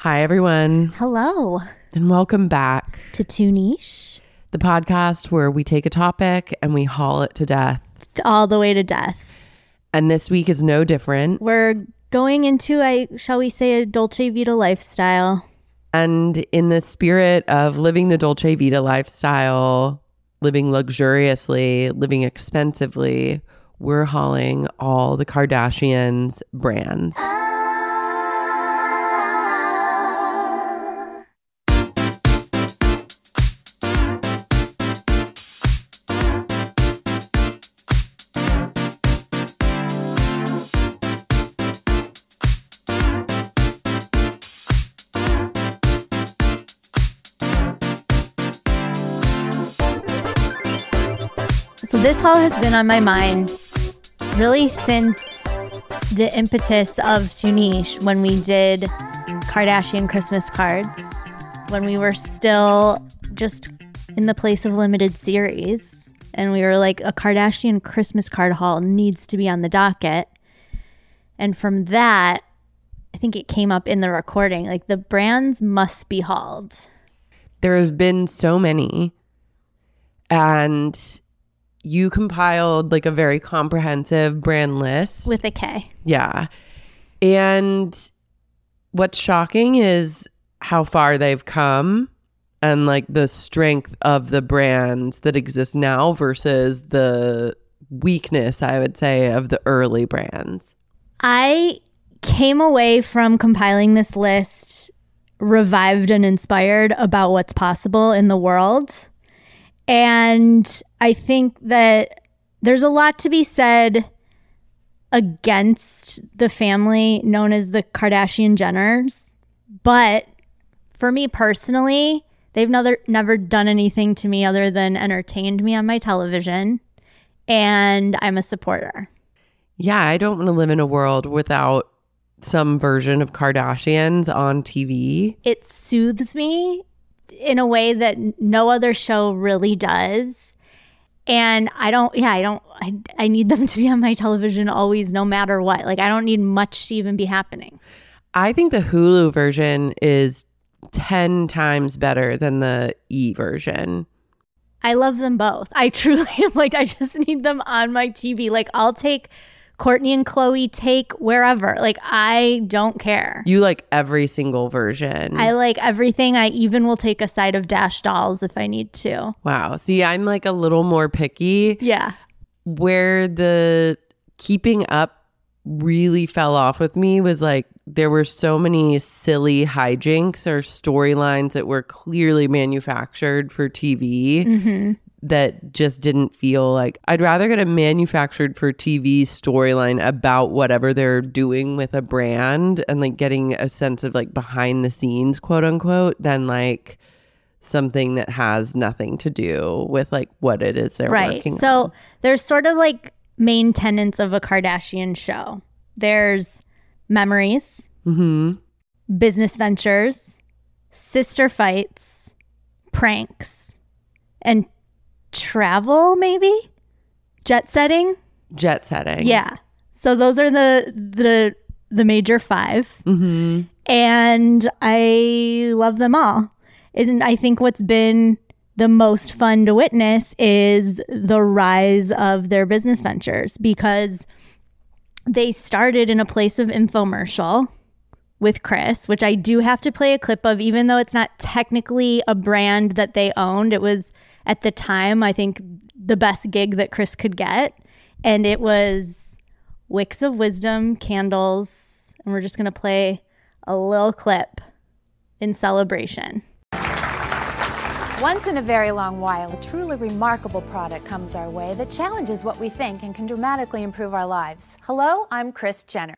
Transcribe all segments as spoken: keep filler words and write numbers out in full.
Hi, everyone, Hello and welcome back to Too Niche, the podcast where we take a topic and we haul it to death. all the way to death. And this week is no different. We're going into a, shall we say, a Dolce Vita lifestyle. And in the spirit of living the Dolce Vita lifestyle, living luxuriously, living expensively, we're hauling all the Kardashians' brands. So this haul has been on my mind really since the impetus of Too Niche when we did Kardashian Christmas cards, when we were still just in the place of limited series. And we were like, a Kardashian Christmas card haul needs to be on the docket. And from that, I think it came up in the recording, like the brands must be hauled. There has been so many. And you compiled like a very comprehensive brand list. With a K. Yeah. And what's shocking is how far they've come and like the strength of the brands that exist now versus the weakness, I would say, of the early brands. I came away from compiling this list revived and inspired about what's possible in the world. And I think that there's a lot to be said against the family known as the Kardashian Jenners. But for me personally, they've never, never done anything to me other than entertained me on my television. And I'm a supporter. Yeah, I don't want to live in a world without some version of Kardashians on T V. It soothes me in a way that no other show really does. And I don't, yeah, I don't, I, I need them to be on my television always, no matter what. Like, I don't need much to even be happening. I think the Hulu version is ten times better than the E version. I love them both. I truly am like, I just need them on my T V. Like, I'll take Kourtney and Khloé, take wherever. Like, I don't care. You like every single version. I like everything. I even will take a side of Dash Dolls if I need to. Wow. See, I'm like a little more picky. Yeah. Where the keeping up really fell off with me was like there were so many silly hijinks or storylines that were clearly manufactured for T V. Mm-hmm. That just didn't feel like I'd rather get a manufactured for T V storyline about whatever they're doing with a brand and like getting a sense of like behind the scenes, quote unquote, than like something that has nothing to do with like what it is they're right. working so on. So there's sort of like main tenets of a Kardashian show. There's memories, mm-hmm. business ventures, sister fights, pranks, and travel, maybe jet setting. Jet setting. Yeah. So those are the the the major five, mm-hmm. and I love them all. And I think what's been the most fun to witness is the rise of their business ventures, because they started in a place of infomercial with Kris, which I do have to play a clip of, even though it's not technically a brand that they owned. It was, at the time, I think the best gig that Kris could get. And it was Wicks of Wisdom candles. And we're just going to play a little clip in celebration. Once in a very long while, a truly remarkable product comes our way that challenges what we think and can dramatically improve our lives. Hello, I'm Kris Jenner.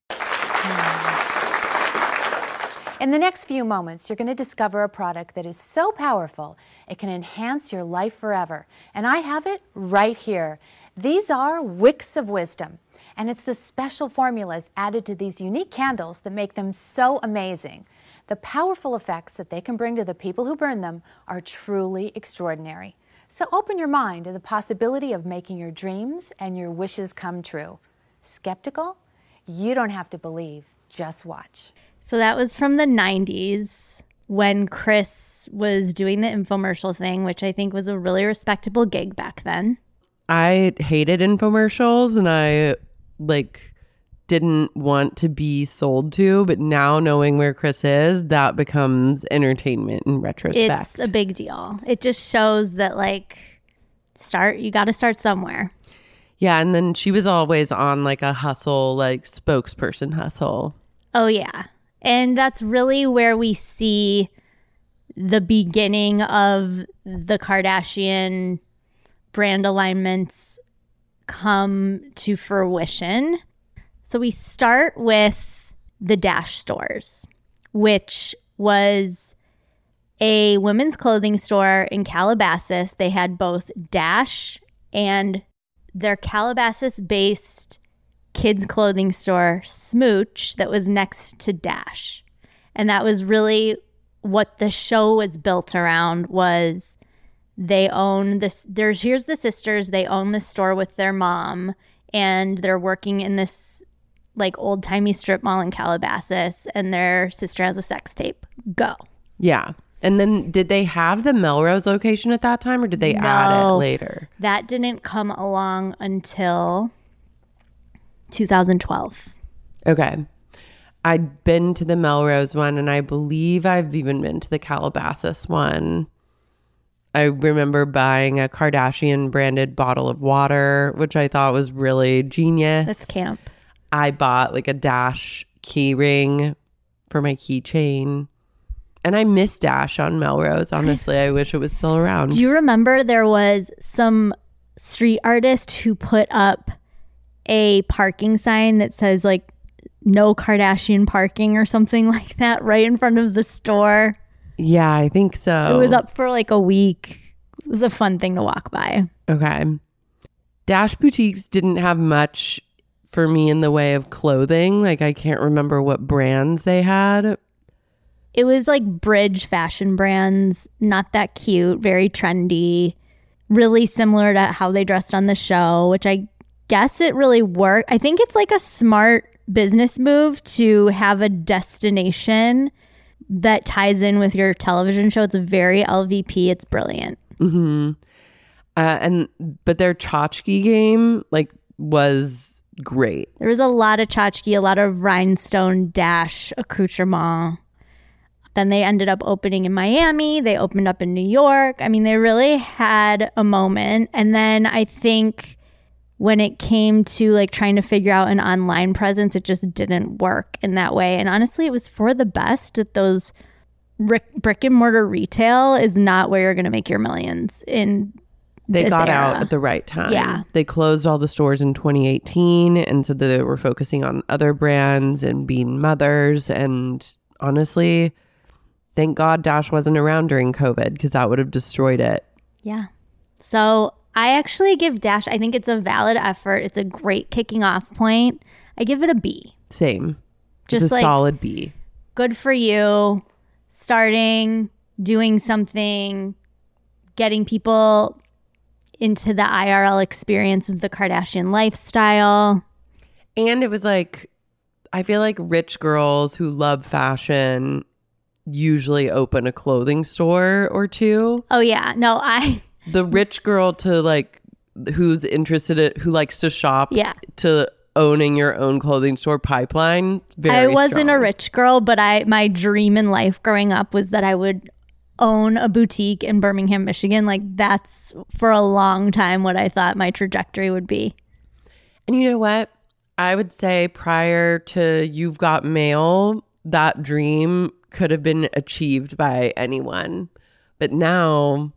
In the next few moments, you're going to discover a product that is so powerful, it can enhance your life forever. And I have it right here. These are Wicks of Wisdom, and it's the special formulas added to these unique candles that make them so amazing. The powerful effects that they can bring to the people who burn them are truly extraordinary. So open your mind to the possibility of making your dreams and your wishes come true. Skeptical? You don't have to believe, just watch. So that was from the nineties when Kris was doing the infomercial thing, which I think was a really respectable gig back then. I hated infomercials and I like didn't want to be sold to, but now knowing where Kris is, that becomes entertainment in retrospect. It's a big deal. It just shows that like start, you got to start somewhere. Yeah, and then she was always on like a hustle, like spokesperson hustle. Oh yeah. And that's really where we see the beginning of the Kardashian brand alignments come to fruition. So we start with the Dash stores, which was a women's clothing store in Calabasas. They had both Dash and their Calabasas-based kids clothing store, Smooch, that was next to Dash. And that was really what the show was built around. Was they own this, there's here's the sisters, they own the store with their mom, and they're working in this like old-timey strip mall in Calabasas, and their sister has a sex tape. Go. Yeah. And then did they have the Melrose location at that time, or did they No, add it later? That didn't come along until two thousand twelve. Okay. I'd been to the Melrose one, and I believe I've even been to the Calabasas one. I remember buying a Kardashian branded bottle of water, which I thought was really genius. That's camp. I bought like a Dash key ring for my keychain. And I miss Dash on Melrose. Honestly, I wish it was still around. Do you remember there was some street artist who put up a parking sign that says like no Kardashian parking or something like that right in front of the store? Yeah, I think so. It was up for like a week. It was a fun thing to walk by. Okay. Dash boutiques didn't have much for me in the way of clothing. Like I can't remember what brands they had. It was like bridge fashion brands, not that cute, very trendy, really similar to how they dressed on the show, which I guess it really worked. I think it's like a smart business move to have a destination that ties in with your television show. It's a very L V P. It's brilliant. Mm-hmm. Uh, and but their tchotchke game like was great. There was a lot of tchotchke, a lot of rhinestone Dash accoutrement. Then they ended up opening in Miami. They opened up in New York. I mean, they really had a moment. And then I think when it came to like trying to figure out an online presence, it just didn't work in that way. And honestly, it was for the best that those brick, brick and mortar retail is not where you're going to make your millions in They this got era. out at the right time. Yeah. They closed all the stores in twenty eighteen and said that they were focusing on other brands and being mothers. And honestly, thank God Dash wasn't around during COVID because that would have destroyed it. Yeah. So I actually give Dash, I think it's a valid effort. It's a great kicking off point. I give it a B. Same. Just it's a like, solid B. Good for you. Starting, doing something, getting people into the I R L experience of the Kardashian lifestyle. And it was like, I feel like rich girls who love fashion usually open a clothing store or two. Oh yeah. No, I The rich girl to like who's interested in who likes to shop Yeah. to owning your own clothing store pipeline. Very I wasn't strong. a rich girl, but I my dream in life growing up was that I would own a boutique in Birmingham, Michigan. Like that's for a long time what I thought my trajectory would be. And you know what? I would say prior to You've Got Mail, that dream could have been achieved by anyone. But now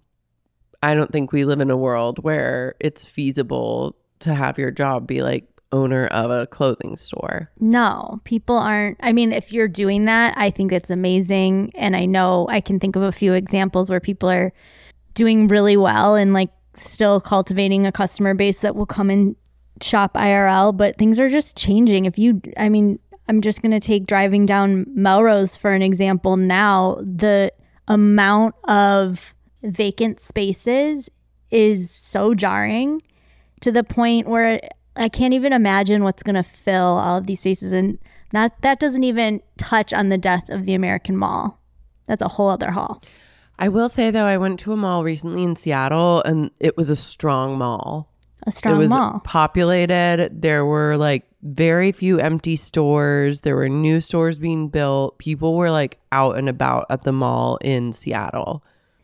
I don't think we live in a world where it's feasible to have your job be like owner of a clothing store. No, people aren't. I mean, if you're doing that, I think it's amazing. And I know I can think of a few examples where people are doing really well and like still cultivating a customer base that will come and shop I R L. But things are just changing. If you, I mean, I'm just going to take driving down Melrose for an example now. The amount of vacant spaces is so jarring to the point where I can't even imagine what's going to fill all of these spaces. And Not that doesn't even touch on the death of the American Mall. That's a whole other haul. I will say, though, I went to a mall recently in Seattle, and it was a strong mall. A strong it was mall. populated. There were like very few empty stores. There were new stores being built. People were like out and about at the mall in Seattle.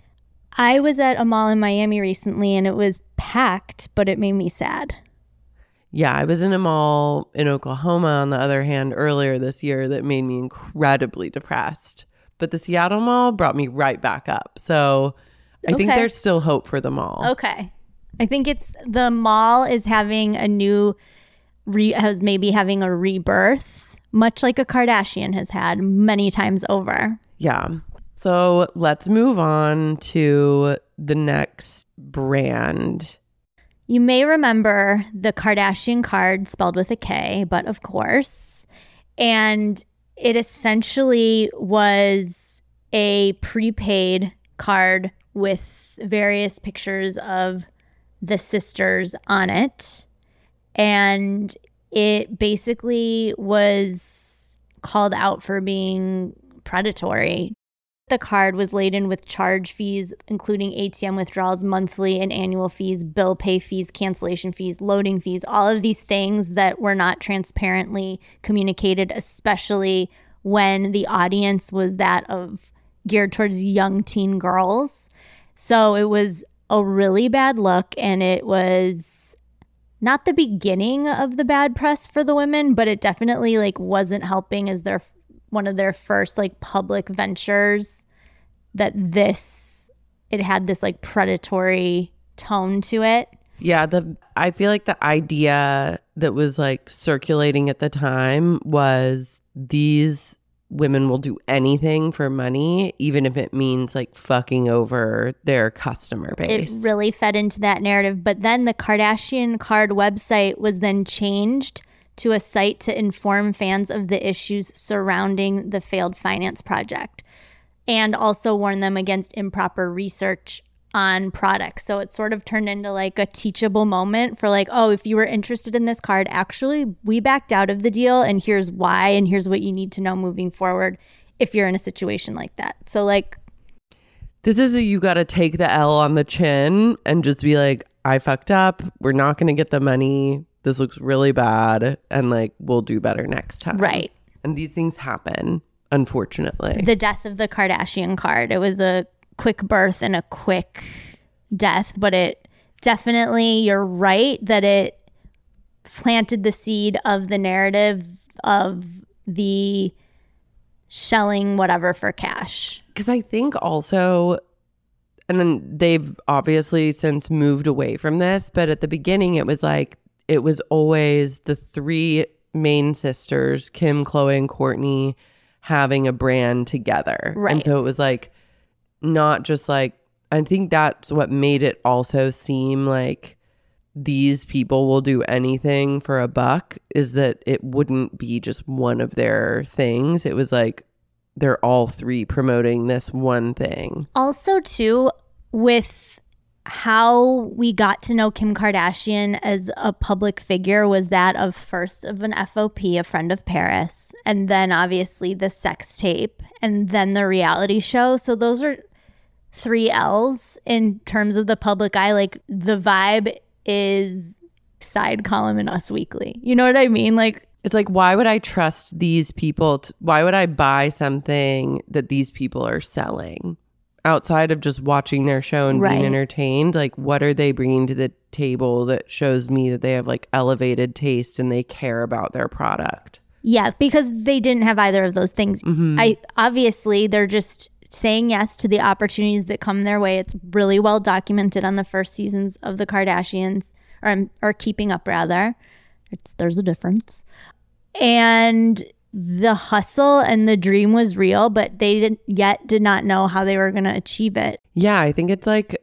I was at a mall in Miami recently, and it was packed, but it made me sad. Yeah, I was in a mall in Oklahoma, on the other hand, earlier this year that made me incredibly depressed. But the Seattle mall brought me right back up. So I think Okay. there's still hope for the mall. Okay. I think it's the mall is having a new, re, has maybe having a rebirth, much like a Kardashian has had many times over. Yeah. So let's move on to the next brand. You may remember the Kardashian card spelled with a K, but of course. And it essentially was a prepaid card with various pictures of the sisters on it. And it basically was called out for being predatory. The card was laden with charge fees, including A T M withdrawals, monthly and annual fees, bill pay fees, cancellation fees, loading fees, all of these things that were not transparently communicated, especially when the audience was that of geared towards young teen girls. So it was a really bad look, and it was not the beginning of the bad press for the women, but it definitely like wasn't helping as their one of their first like public ventures that this it had this like predatory tone to it. Yeah, the I feel like the idea that was like circulating at the time was these women will do anything for money, even if it means like fucking over their customer base. It really fed into that narrative. But then the Kardashian card website was then changed to a site to inform fans of the issues surrounding the failed finance project and also warn them against improper research on products. So it sort of turned into like a teachable moment for like, oh, if you were interested in this card, actually, we backed out of the deal and here's why and here's what you need to know moving forward if you're in a situation like that. So like, this is a, you got to take the L on the chin and just be like, I fucked up. We're not going to get the money. This looks really bad, and like we'll do better next time. Right. And these things happen, unfortunately. The death of the Kardashian card. It was a quick birth and a quick death, but it definitely, you're right that it planted the seed of the narrative of the shelling whatever for cash. Because I think also, and then they've obviously since moved away from this, but at the beginning it was like, it was always the three main sisters, Kim, Khloe, and Kourtney, having a brand together. Right. And so it was like, not just like, I think that's what made it also seem like these people will do anything for a buck, is that it wouldn't be just one of their things. It was like, they're all three promoting this one thing. Also, too, with how we got to know Kim Kardashian as a public figure was that of first of an F O P, a friend of Paris, and then obviously the sex tape, and then the reality show. So those are three L's in terms of the public eye. Like the vibe is side column in Us Weekly. You know what I mean? Like, it's like, why would I trust these people? To, why would I buy something that these people are selling? Outside of just watching their show and Right. being entertained, like what are they bringing to the table that shows me that they have like elevated taste and they care about their product? yeah, because they didn't have either of those things. Mm-hmm. I obviously they're just saying yes to the opportunities that come their way. It's really well documented on the first seasons of the Kardashians, or or Keeping Up rather. It's there's a difference. And the hustle and the dream was real, but they didn't yet did not know how they were going to achieve it. Yeah, I think it's like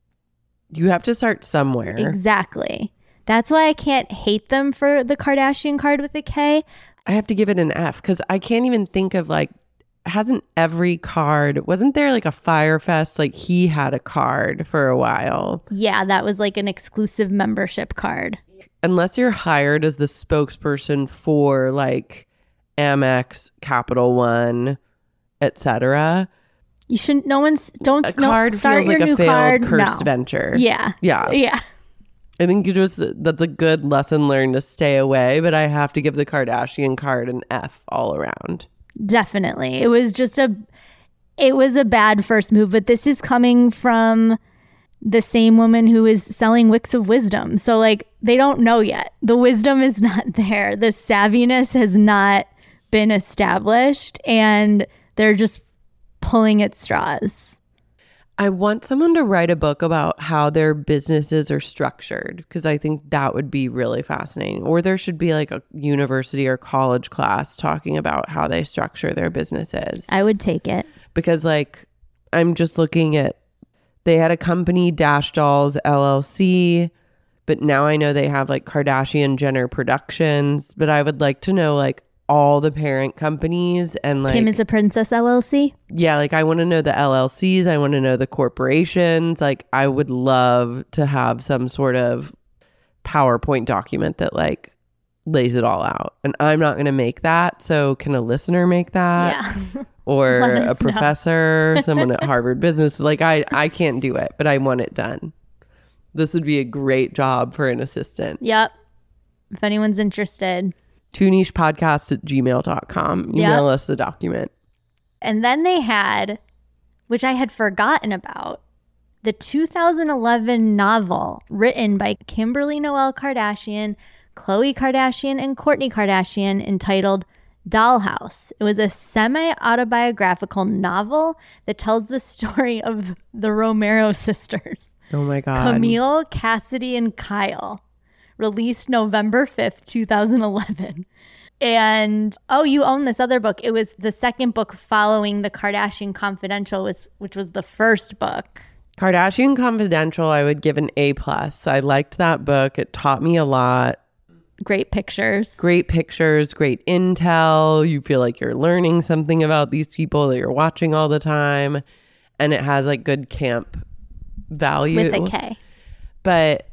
you have to start somewhere. Exactly. That's why I can't hate them for the Kardashian card with a K. I have to give it an F because I can't even think of like, hasn't every card, wasn't there like a Fyre Fest? Like he had a card for a while. Yeah, that was like an exclusive membership card. Unless you're hired as the spokesperson for like Amex, Capital One, et cetera. You shouldn't, no one's, don't A no, card start feels your like new a failed, card. cursed No. venture. Yeah. Yeah. Yeah. I think you just, that's a good lesson learned to stay away, but I have to give the Kardashian card an F all around. Definitely. It was just a, it was a bad first move, but this is coming from the same woman who is selling Wicks of Wisdom. So like, they don't know yet. The wisdom is not there. The savviness has not been established, and they're just pulling at straws. I want someone to write a book about how their businesses are structured, because I think that would be really fascinating. Or there should be like a university or college class talking about how they structure their businesses. I would take it. Because like, I'm just looking at, they had a company, Dash Dolls L L C, but now I know they have like Kardashian Jenner Productions, but I would like to know like all the parent companies and like Kim is a Princess L L C. yeah, like I want to know the L L Cs, I want to know the corporations. Like I would love to have some sort of PowerPoint document that like lays it all out. And I'm not going to make that. So can a listener make that? Yeah. Or Let a us know. professor, someone at Harvard Business. Like I, I can't do it, but I want it done. This would be a great job for an assistant. Yep. If anyone's interested. two niche podcast at gmail dot com. Email Yep. us the document. And then they had, which I had forgotten about, the two thousand eleven novel written by Kimberly Noel Kardashian, Khloe Kardashian, and Kourtney Kardashian entitled Dollhouse. It was a semi-autobiographical novel that tells the story of the Romero sisters, Oh my God. Camille, Cassidy, and Kyle. Released November fifth, two thousand eleven. And, oh, you own this other book. It was the second book following The Kardashian Confidential, was, which was the first book. Kardashian Confidential, I would give an A plus. I liked that book. It taught me a lot. Great pictures. Great pictures, great intel. You feel like you're learning something about these people that you're watching all the time. And it has like good camp value. With a K. But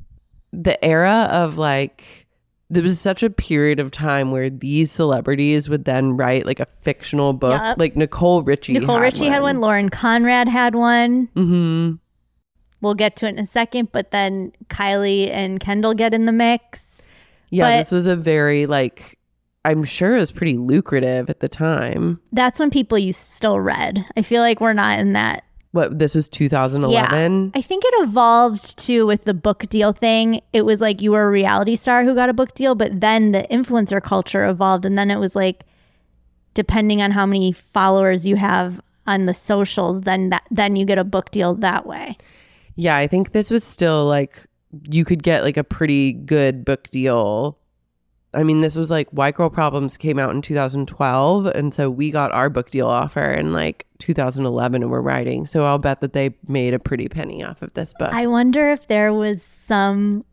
the era of like, there was such a period of time where these celebrities would then write like a fictional book. Yep. Like Nicole Richie Nicole had Richie one. had one. Lauren Conrad had one. Mm-hmm. We'll get to it in a second, but then Kylie and Kendall get in the mix. Yeah, But- this was a very like, I'm sure it was pretty lucrative at the time. That's when people you still read. I feel like we're not in that. What, this was two thousand eleven? I think it evolved too with the book deal thing. It was like you were a reality star who got a book deal, but then the influencer culture evolved, and then it was like, depending on how many followers you have on the socials, then that then you get a book deal that way. Yeah, I think this was still like, you could get like a pretty good book deal. I mean, this was like White Girl Problems came out in two thousand twelve. And so we got our book deal offer in like two thousand eleven and we're writing. So I'll bet that they made a pretty penny off of this book. I wonder if there was some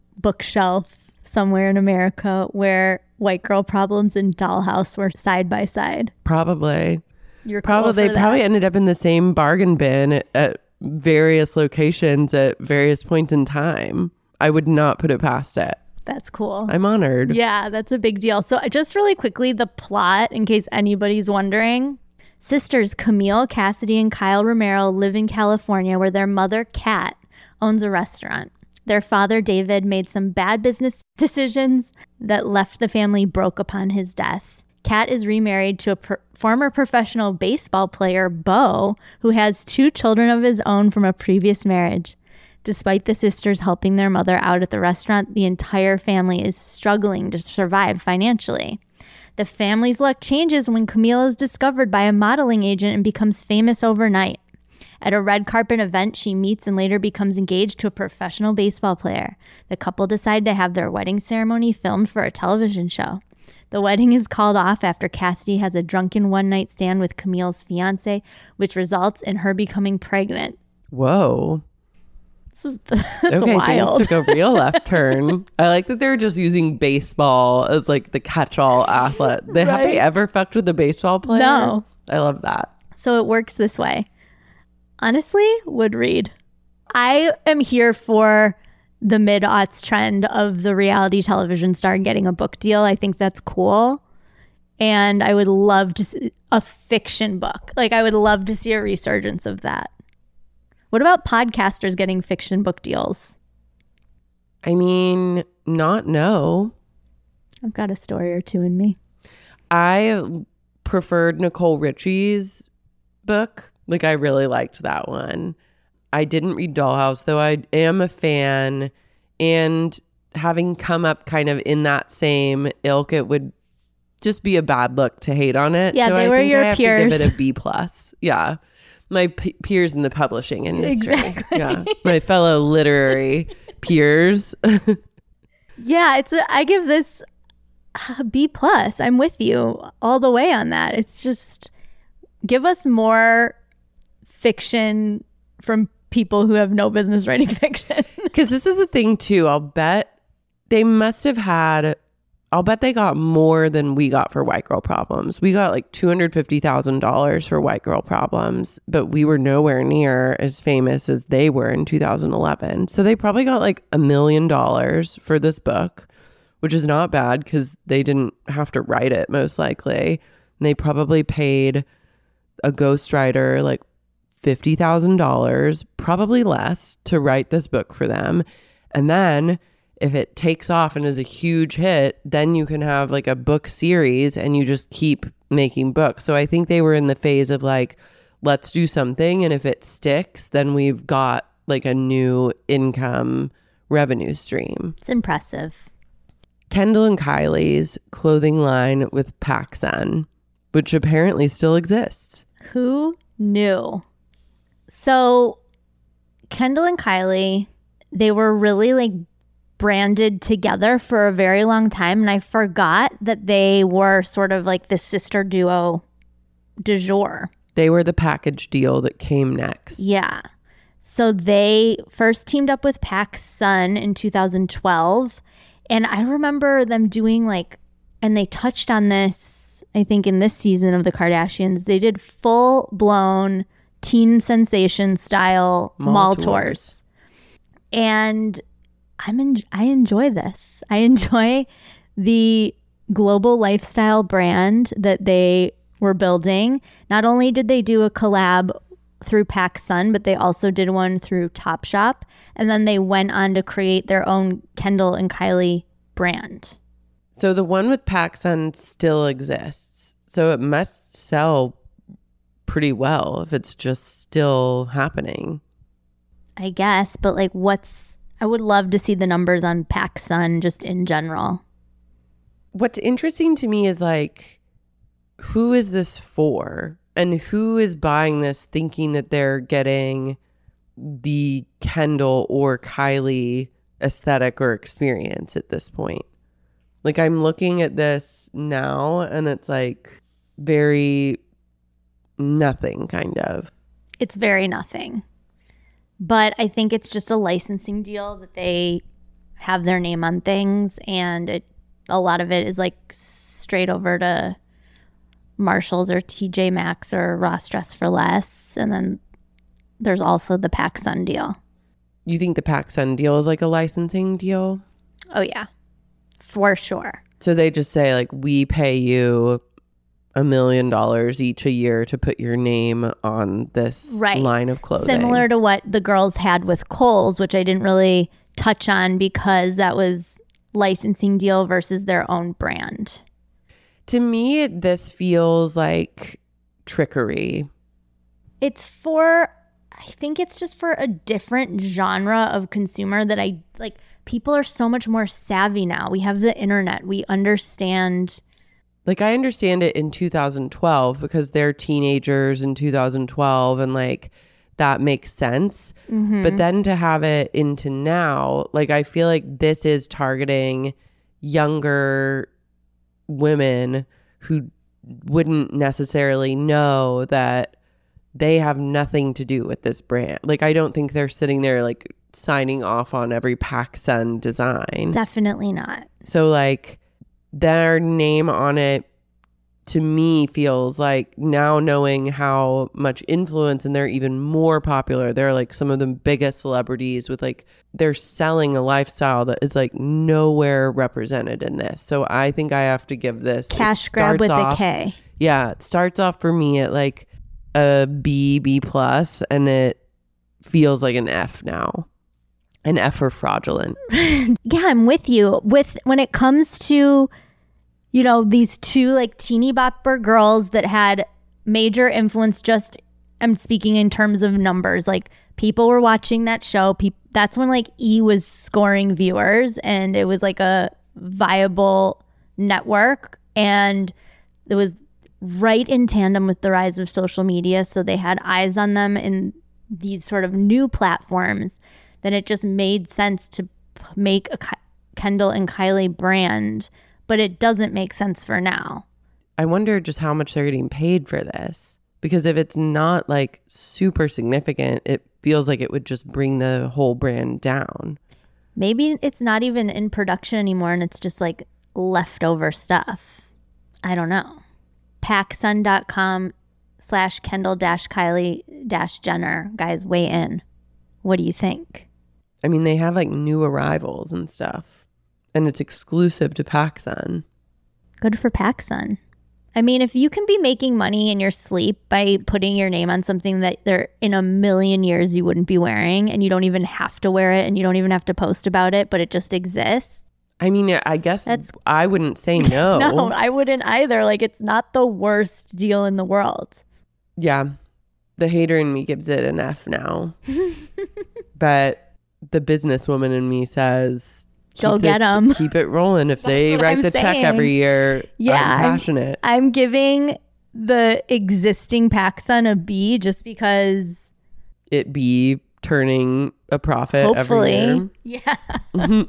bookshelf somewhere in America where White Girl Problems and Dollhouse were side by side. Probably. You're cool Probably. for They that. probably ended up in the same bargain bin at, at various locations at various points in time. I would not put it past it. That's cool. I'm honored. Yeah, that's a big deal. So just really quickly, the plot, in case anybody's wondering. Sisters Camille, Cassidy, and Kyle Romero live in California where their mother, Kat, owns a restaurant. Their father, David, made some bad business decisions that left the family broke upon his death. Kat is remarried to a per- former professional baseball player, Bo, who has two children of his own from a previous marriage. Despite the sisters helping their mother out at the restaurant, the entire family is struggling to survive financially. The family's luck changes when Camille is discovered by a modeling agent and becomes famous overnight. At a red carpet event, she meets and later becomes engaged to a professional baseball player. The couple decide to have their wedding ceremony filmed for a television show. The wedding is called off after Cassidy has a drunken one-night stand with Camille's fiancé, which results in her becoming pregnant. Whoa. This is that's okay, wild. things took a real left turn. I like that they're just using baseball as like the catch-all athlete. They, Have they Right. ever fucked with a baseball player? No. I love that. So it works this way. Honestly, would read. I am here for the mid-aughts trend of the reality television star getting a book deal. I think that's cool. And I would love to see a fiction book. Like, I would love to see a resurgence of that. What about podcasters getting fiction book deals? I mean, not no. I've got a story or two in me. I preferred Nicole Richie's book. Like, I really liked that one. I didn't read Dollhouse, though I am a fan. And having come up kind of in that same ilk, it would just be a bad look to hate on it. Yeah, so they I were think your I have peers. to give it a B plus. Yeah. My p- peers in the publishing industry. Exactly. Yeah. My fellow literary peers. Yeah, it's a, I give this a B plus. I'm with you all the way on that. It's just give us more fiction from people who have no business writing fiction. Because this is the thing too. I'll bet they must have had, I'll bet they got more than we got for White Girl Problems. We got like two hundred fifty thousand dollars for White Girl Problems, but we were nowhere near as famous as they were in two thousand eleven. So they probably got like a million dollars for this book, which is not bad because they didn't have to write it most likely. And they probably paid a ghostwriter like fifty thousand dollars, probably less, to write this book for them. And then if it takes off and is a huge hit, then you can have like a book series and you just keep making books. So I think they were in the phase of like, let's do something. And if it sticks, then we've got like a new income revenue stream. It's impressive. Kendall and Kylie's clothing line with PacSun, which apparently still exists. Who knew? So Kendall and Kylie, they were really like branded together for a very long time. And I forgot that they were sort of like the sister duo du jour. They were the package deal that came next. Yeah. So they first teamed up with PacSun in two thousand twelve. And I remember them doing like, and they touched on this, I think in this season of the Kardashians, they did full blown teen sensation style mall, Mall tours. tours. And I'm en- I enjoy this. I enjoy the global lifestyle brand that they were building. Not only did they do a collab through PacSun, but they also did one through Topshop. And then they went on to create their own Kendall and Kylie brand. So the one with PacSun still exists. So it must sell pretty well if it's just still happening. I guess, but like what's, I would love to see the numbers on PacSun just in general. What's interesting to me is like, who is this for? And who is buying this thinking that they're getting the Kendall or Kylie aesthetic or experience at this point? Like, I'm looking at this now and it's like very nothing, kind of. It's very nothing. But I think it's just a licensing deal that they have their name on things, and it, a lot of it is like straight over to Marshalls or T J Maxx or Ross Dress for Less. And then there's also the PacSun deal. You think the PacSun deal is like a licensing deal? Oh, yeah, for sure. So they just say like, we pay you a million dollars each a year to put your name on this right. line of clothing. Similar to what the girls had with Kohl's, which I didn't really touch on because that was licensing deal versus their own brand. To me, this feels like trickery. It's for, I think it's just for a different genre of consumer that I like. People are so much more savvy now. We have the internet. We understand. Like, I understand it in two thousand twelve because they're teenagers in two thousand twelve and like that makes sense. Mm-hmm. But then to have it into now, like, I feel like this is targeting younger women who wouldn't necessarily know that they have nothing to do with this brand. Like, I don't think they're sitting there like signing off on every PacSun design. Definitely not. So like their name on it to me feels like now knowing how much influence, and they're even more popular. They're like some of the biggest celebrities with like, they're selling a lifestyle that is like nowhere represented in this. So I think I have to give this Cash grab with off, a K. Yeah. It starts off for me at like a B, B plus, and it feels like an F now. An F for fraudulent. Yeah, I'm with you. With when it comes to, you know, these two like teeny bopper girls that had major influence, just I'm speaking in terms of numbers. Like people were watching that show. Pe- that's when like E was scoring viewers and it was like a viable network. And it was right in tandem with the rise of social media. So they had eyes on them in these sort of new platforms. Then it just made sense to p- make a K- Kendall and Kylie brand. But it doesn't make sense for now. I wonder just how much they're getting paid for this. Because if it's not like super significant, it feels like it would just bring the whole brand down. Maybe it's not even in production anymore and it's just like leftover stuff. I don't know. PacSun.com slash Kendall dash Kylie dash Jenner. Guys, weigh in. What do you think? I mean, they have like new arrivals and stuff. And it's exclusive to PacSun. Good for PacSun. I mean, if you can be making money in your sleep by putting your name on something that there in a million years you wouldn't be wearing, and you don't even have to wear it and you don't even have to post about it, but it just exists. I mean, I guess That's, I wouldn't say no. No, I wouldn't either. Like, it's not the worst deal in the world. Yeah. The hater in me gives it an F now. But the businesswoman in me says, go get them. Keep it rolling. If they write I'm the saying. check every year, yeah, I'm passionate. I'm, I'm giving the existing PacSun a B just because it be turning a profit hopefully. Every year. Yeah.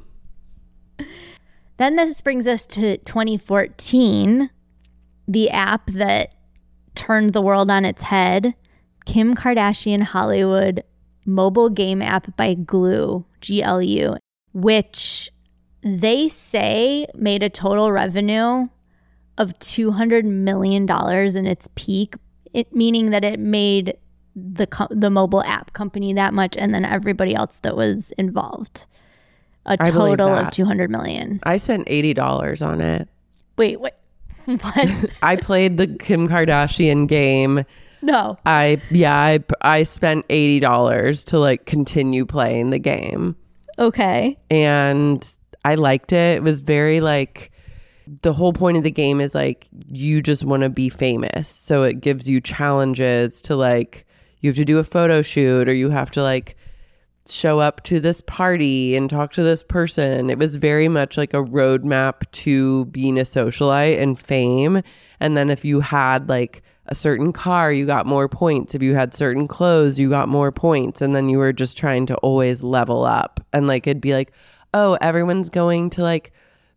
Then this brings us to twenty fourteen, the app that turned the world on its head, Kim Kardashian Hollywood mobile game app by Glue, G L U, which they say made a total revenue of two hundred million dollars in its peak, it, meaning that it made the co- the mobile app company that much and then everybody else that was involved. A I total of two hundred million. I spent eighty dollars on it. Wait, what? What? I played the Kim Kardashian game. No. I, yeah, I, I spent eighty dollars to like continue playing the game. Okay. And I liked it. It was very like, the whole point of the game is like, you just want to be famous. So it gives you challenges to like, you have to do a photo shoot or you have to like show up to this party and talk to this person. It was very much like a roadmap to being a socialite and fame. And then if you had like a certain car, you got more points. If you had certain clothes, you got more points. And then you were just trying to always level up. And like, it'd be like, oh, everyone's going to like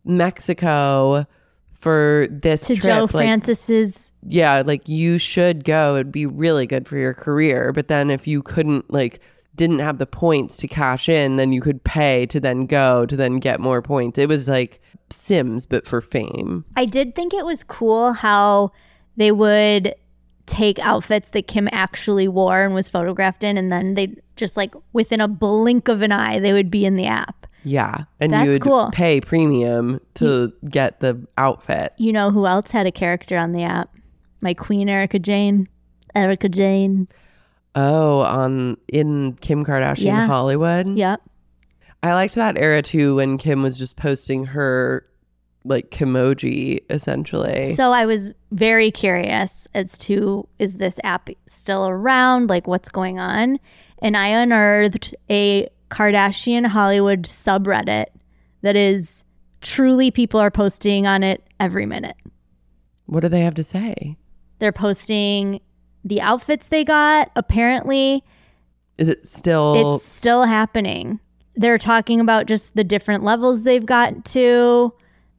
Mexico for this to trip. Joe like, Francis's. Yeah, like you should go. It'd be really good for your career. But then if you couldn't like, didn't have the points to cash in, then you could pay to then go to then get more points. It was like Sims, but for fame. I did think it was cool how they would take outfits that Kim actually wore and was photographed in, and then they just like within a blink of an eye, they would be in the app. Yeah. And That's you would cool. pay premium to get the outfit. You know who else had a character on the app? My queen, Erica Jane. Erica Jane. Oh, on in Kim Kardashian Yeah. Hollywood. Yep. I liked that era too when Kim was just posting her like Kimoji essentially. So I was very curious as to, is this app still around? Like what's going on? And I unearthed a Kardashian Hollywood subreddit that is truly, people are posting on it every minute. What do they have to say? They're posting the outfits they got. Apparently, is it still it's still happening. They're talking about just the different levels they've got to,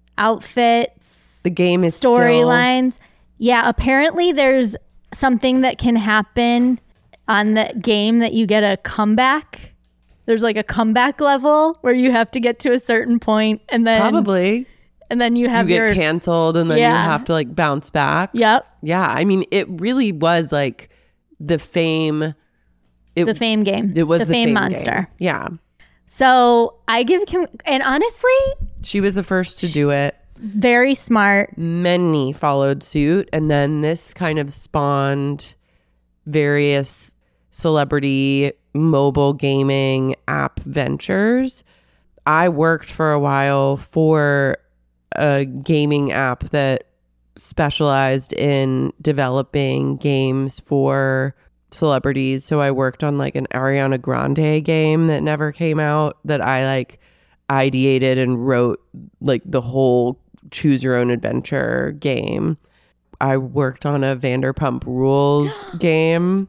outfits, the game is storylines. Yeah, apparently there's something that can happen on the game that you get a comeback. There's like a comeback level where you have to get to a certain point and then Probably. and then you have you your get canceled and then Yeah. you have to like bounce back. Yep. Yeah. I mean, it really was like the fame. It, The fame game. It was the, the fame, fame monster. game. Yeah. So I give Kim, and honestly, She was the first to do it. very smart. Many followed suit. And then this kind of spawned various celebrity mobile gaming app ventures. I worked for a while for a gaming app that specialized in developing games for celebrities. So I worked on like an Ariana Grande game that never came out that I like ideated and wrote like the whole choose your own adventure game. I worked on a Vanderpump Rules game.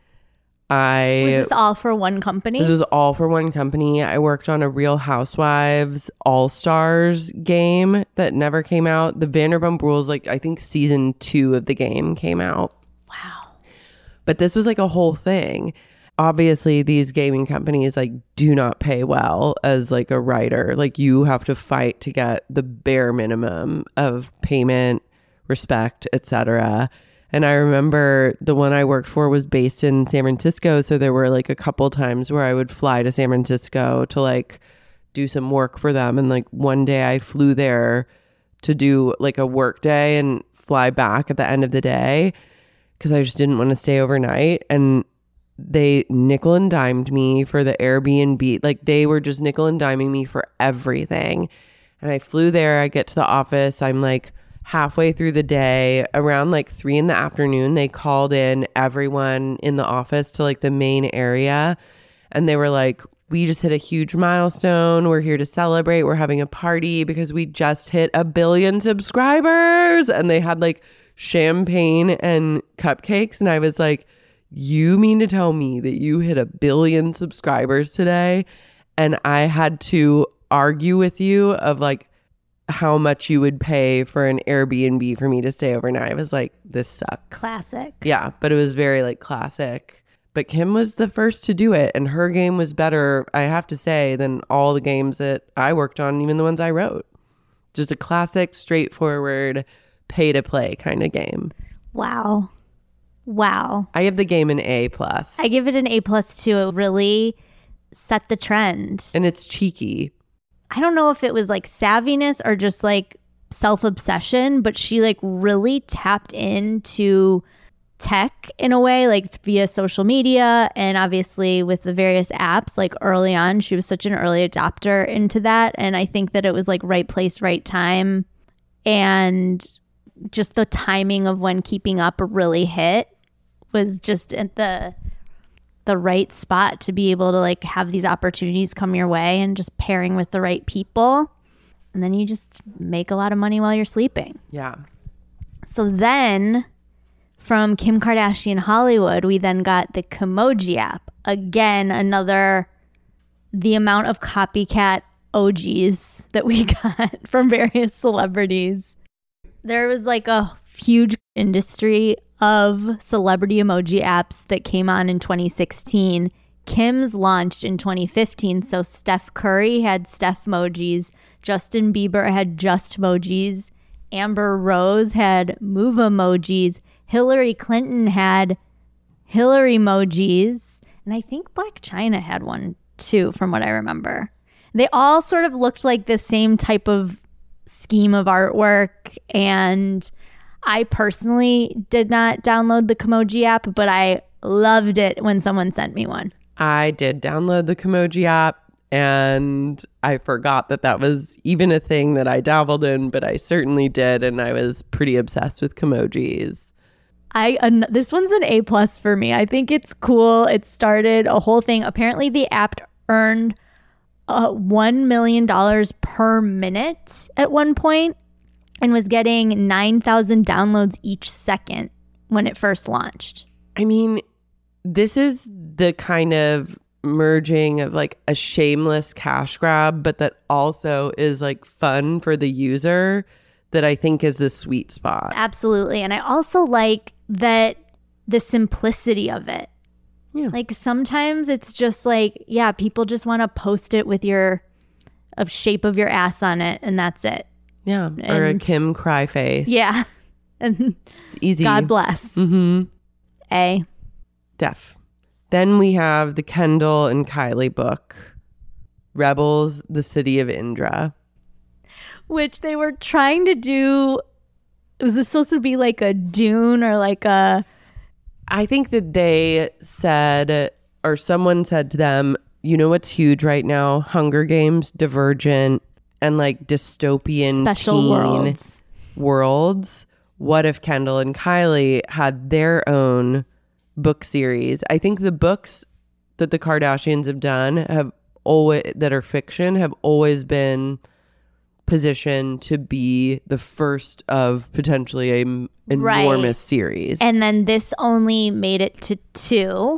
I Was this all for one company? This was all for one company. I worked on a Real Housewives All Stars game that never came out. The Vanderpump Rules, like I think season two of the game came out. Wow. But this was like a whole thing. Obviously, these gaming companies like do not pay well as like a writer. Like you have to fight to get the bare minimum of payment, respect, et cetera. And I remember the one I worked for was based in San Francisco. So there were like a couple times where I would fly to San Francisco to like do some work for them. And like one day I flew there to do like a work day and fly back at the end of the day because I just didn't want to stay overnight. And they nickel and dimed me for the Airbnb. Like they were just nickel and diming me for everything. And I flew there. I get to the office. I'm like halfway through the day, around like three in the afternoon, they called in everyone in the office to like the main area. And they were like, we just hit a huge milestone. We're here to celebrate. We're having a party because we just hit a billion subscribers. And they had like champagne and cupcakes. And I was like, you mean to tell me that you hit a billion subscribers today? And I had to argue with you of like, how much you would pay for an Airbnb for me to stay overnight. I was like, this sucks. Classic. Yeah, but it was very like classic. But Kim was the first to do it, and her game was better, I have to say, than all the games that I worked on, even the ones I wrote. Just a classic, straightforward, pay to play kind of game. Wow. Wow. I give the game an A plus. I give it an A plus too. It really set the trend. And it's cheeky. I don't know if it was like savviness or just like self-obsession, but she like really tapped into tech in a way, like via social media and obviously with the various apps. Like early on, she was such an early adopter into that. And I think that it was like right place, right time. And just the timing of when Keeping Up really hit was just at the the right spot to be able to like have these opportunities come your way and just pairing with the right people. And then you just make a lot of money while you're sleeping. Yeah. So then from Kim Kardashian Hollywood, we then got the Kimoji app. Again, another, the amount of copycat O Gs that we got from various celebrities. There was like a huge industry of celebrity emoji apps that came on in twenty sixteen. Kim's launched in twenty fifteen. So Steph Curry had Steph emojis. Justin Bieber had Just emojis. Amber Rose had Move emojis. Hillary Clinton had Hillary emojis. And I think Black China had one too, from what I remember. They all sort of looked like the same type of scheme of artwork. And I personally did not download the Kimoji app, but I loved it when someone sent me one. I did download the Kimoji app and I forgot that that was even a thing that I dabbled in, but I certainly did. And I was pretty obsessed with Kimojis. I uh, this one's an A plus for me. I think it's cool. It started a whole thing. Apparently the app earned uh, one million dollars per minute at one point and was getting nine thousand downloads each second when it first launched. I mean, this is the kind of merging of like a shameless cash grab, but that also is like fun for the user that I think is the sweet spot. Absolutely. And I also like that the simplicity of it. Yeah. Like sometimes it's just like, yeah, people just want to post it with your a shape of your ass on it and that's it. Yeah. Or a And- Kim cry face. Yeah. And It's easy. God bless. Mm-hmm. A. Def. Then we have the Kendall and Kylie book, Rebels, the City of Indra. Which they were trying to do. Was this supposed to be like a Dune or like a... I think that they said, or someone said to them, you know what's huge right now? Hunger Games, Divergent, and like dystopian Special teen worlds. worlds. What if Kendall and Kylie had their own book series? I think the books that the Kardashians have done have always, that are fiction, have always been positioned to be the first of potentially a m- enormous Right. series. And then this only made it to two.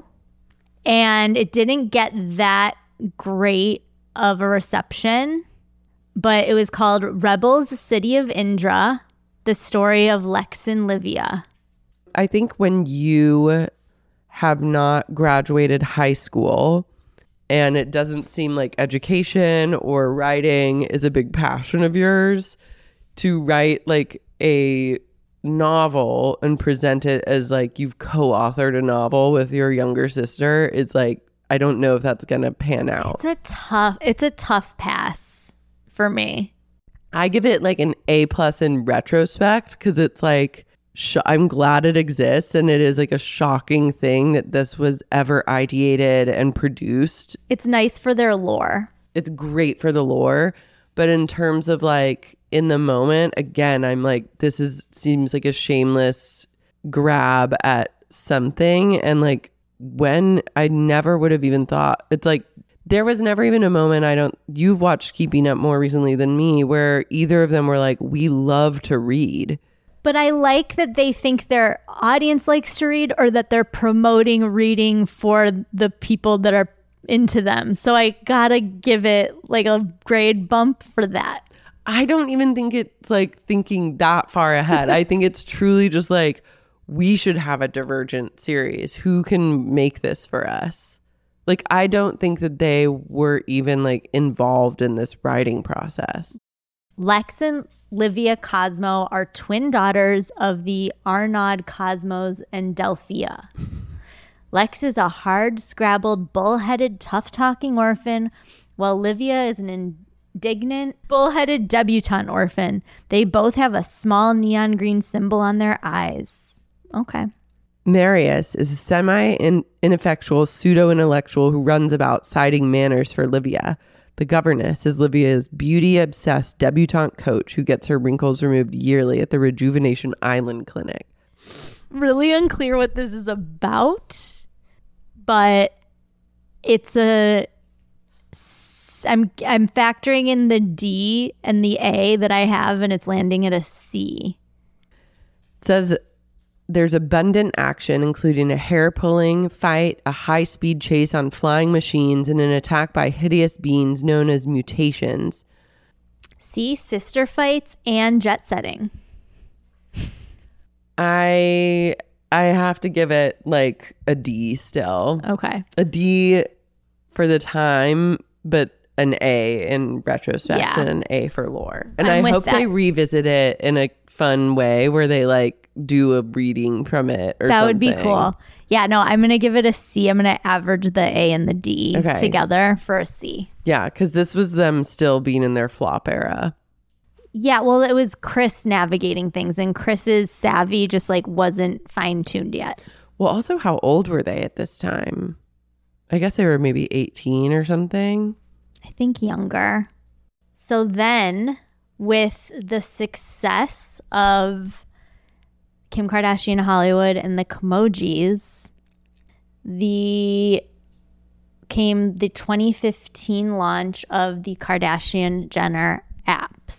And it didn't get that great of a reception. But it was called Rebels, City of Indra, the story of Lex and Livia. I think when you have not graduated high school and it doesn't seem like education or writing is a big passion of yours, to write like a novel and present it as like you've co-authored a novel with your younger sister is like, I don't know if that's gonna pan out. It's a tough, it's a tough pass for me. I give it like an A plus in retrospect because it's like, sh- I'm glad it exists, and it is like a shocking thing that this was ever ideated and produced. It's nice for their lore. It's great for the lore, but in terms of like in the moment, again, I'm like, this is seems like a shameless grab at something. And like when I never would have even thought, it's like there was never even a moment, I don't, you've watched Keeping Up more recently than me, where either of them were like, we love to read. But I like that they think their audience likes to read, or that they're promoting reading for the people that are into them. So I gotta give it like a grade bump for that. I don't even think it's like thinking that far ahead. I think it's truly just like, we should have a Divergent series. Who can make this for us? Like, I don't think that they were even like involved in this writing process. Lex and Livia Cosmo are twin daughters of the Arnaud Cosmos and Delphia. Lex is a hard-scrabbled, bull-headed, tough-talking orphan, while Livia is an indignant, bull-headed debutante orphan. They both have a small neon green symbol on their eyes. Okay. Marius is a semi-ineffectual pseudo-intellectual who runs about citing manners for Livia. The governess is Livia's beauty-obsessed debutante coach who gets her wrinkles removed yearly at the Rejuvenation Island Clinic. Really unclear what this is about, but it's a... I'm, I'm factoring in the D and the A that I have, and it's landing at a C. It says there's abundant action, including a hair-pulling fight, a high-speed chase on flying machines, and an attack by hideous beings known as mutations. C, sister fights and jet setting. I I have to give it like a D still. Okay. A D for the time, but an A in retrospect Yeah. and an A for lore. And I'm I with hope they that. revisit it in a fun way where they like do a reading from it or That something. would be cool. Yeah, no, I'm going to give it a C. I'm going to average the A and the D Okay. together for a C. Yeah, because this was them still being in their flop era. Yeah, well, it was Chris navigating things, and Chris's savvy just like wasn't fine-tuned yet. Well, also, how old were they at this time? I guess they were maybe eighteen or something. I think younger. So then, with the success of Kim Kardashian Hollywood and the Kemojis, the came the twenty fifteen launch of the Kardashian Jenner apps.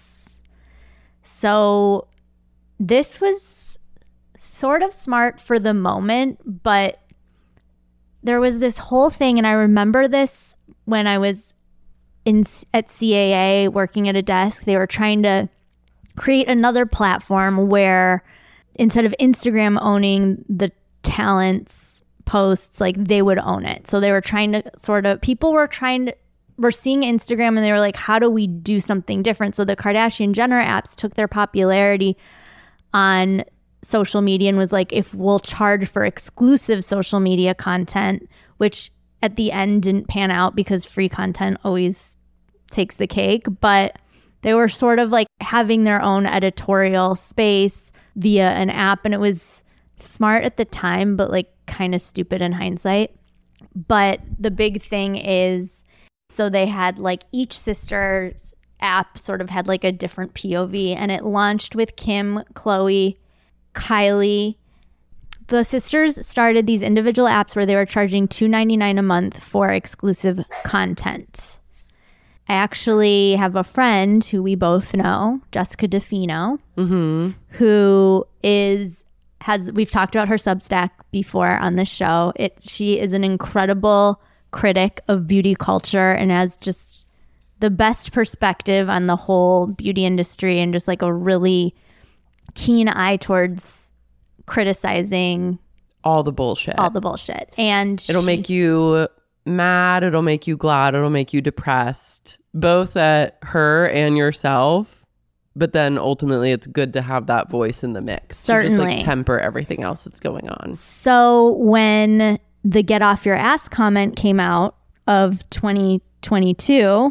So this was sort of smart for the moment, but there was this whole thing, and I remember this when I was in at C A A working at a desk. They were trying to create another platform where instead of Instagram owning the talents posts, like they would own it. So they were trying to sort of, people were trying to were seeing Instagram and they were like, how do we do something different? So the Kardashian Jenner apps took their popularity on social media and was like, if we'll charge for exclusive social media content, which at the end didn't pan out because free content always takes the cake. But they were sort of like having their own editorial space via an app. And it was smart at the time, but like kind of stupid in hindsight. But the big thing is, so they had like each sister's app sort of had like a different P O V, and it launched with Kim, Khloe, Kylie. The sisters started these individual apps where they were charging two ninety-nine a month for exclusive content. I actually have a friend who we both know, Jessica DeFino, mm-hmm. who is has we've talked about her Substack before on the show. It she is an incredible critic of beauty culture and has just the best perspective on the whole beauty industry and just like a really keen eye towards criticizing all the bullshit. All the bullshit. And it'll she, make you mad, it'll make you glad, it'll make you depressed, both at her and yourself. But then ultimately it's good to have that voice in the mix. Certainly. To just like temper everything else that's going on. So when the Get Off Your Ass comment came out of twenty twenty-two,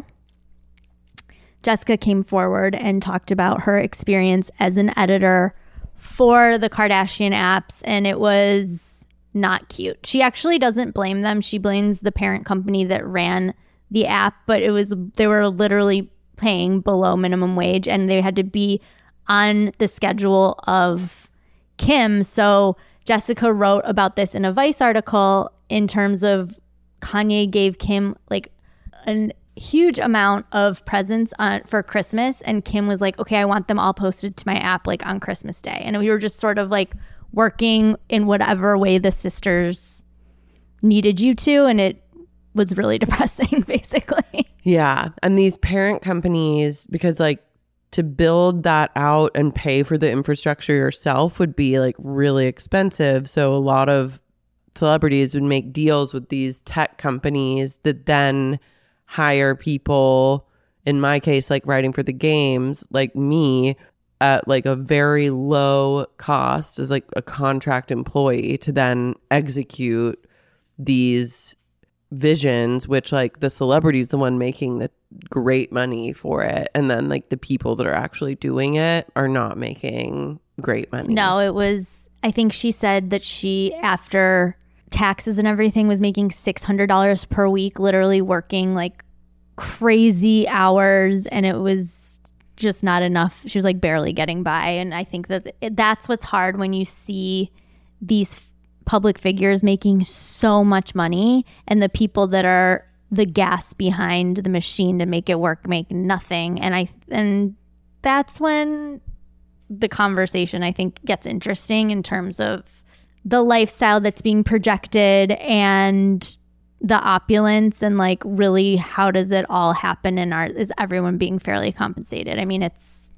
Jessica came forward and talked about her experience as an editor for the Kardashian apps, and it was not cute. She actually doesn't blame them. She blames the parent company that ran the app, but it was they were literally paying below minimum wage and they had to be on the schedule of Kim. So Jessica wrote about this in a Vice article in terms of Kanye gave Kim like a huge amount of presents on for Christmas, and Kim was like, okay, I want them all posted to my app like on Christmas Day. And we were just sort of like working in whatever way the sisters needed you to, and it was really depressing, basically. Yeah. And these parent companies, because like to build that out and pay for the infrastructure yourself would be like really expensive. So a lot of celebrities would make deals with these tech companies that then hire people, in my case, like writing for the games, like me, at like a very low cost as like a contract employee to then execute these visions, which like the celebrity is the one making the great money for it, and then like the people that are actually doing it are not making great money. No, it was, I think she said that she, after taxes and everything, was making six hundred dollars per week, literally working like crazy hours, and it was just not enough. She was like barely getting by. And I think that that's what's hard when you see these public figures making so much money and the people that are the gas behind the machine to make it work make nothing. And I and that's when the conversation, I think, gets interesting in terms of the lifestyle that's being projected and the opulence, and like really how does it all happen, and are is everyone being fairly compensated? I mean, it's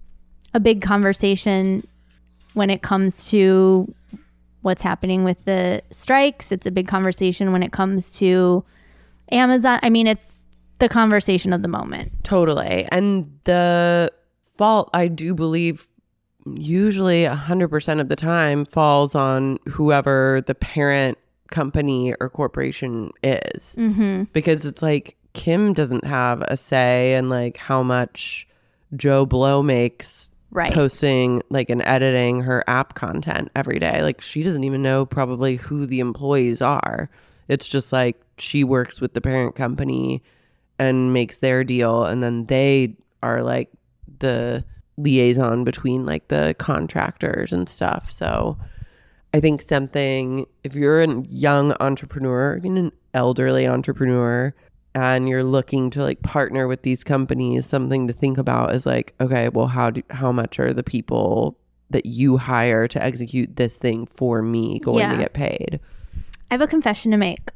a big conversation when it comes to what's happening with the strikes. It's a big conversation when it comes to Amazon. I mean, it's the conversation of the moment. Totally. And the fault, I do believe, usually one hundred percent of the time falls on whoever the parent company or corporation is. Mm-hmm. Because it's like Kim doesn't have a say in like how much Joe Blow makes right. posting like and editing her app content every day. Like she doesn't even know probably who the employees are. It's just like she works with the parent company and makes their deal, and then they are like the liaison between like the contractors and stuff. So I think something, if you're a young entrepreneur, even an elderly entrepreneur, and you're looking to like partner with these companies, something to think about is like, okay, well, how do how much are the people that you hire to execute this thing for me going yeah. to get paid? I have a confession to make.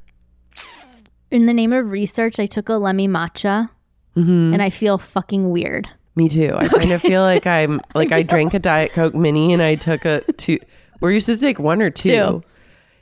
In the name of research, I took a Lemmy Matcha, mm-hmm. and I feel fucking weird. Me too. I okay. kind of feel like I'm like I drank a Diet Coke mini and I took a two. Were you supposed to take one or two? Two.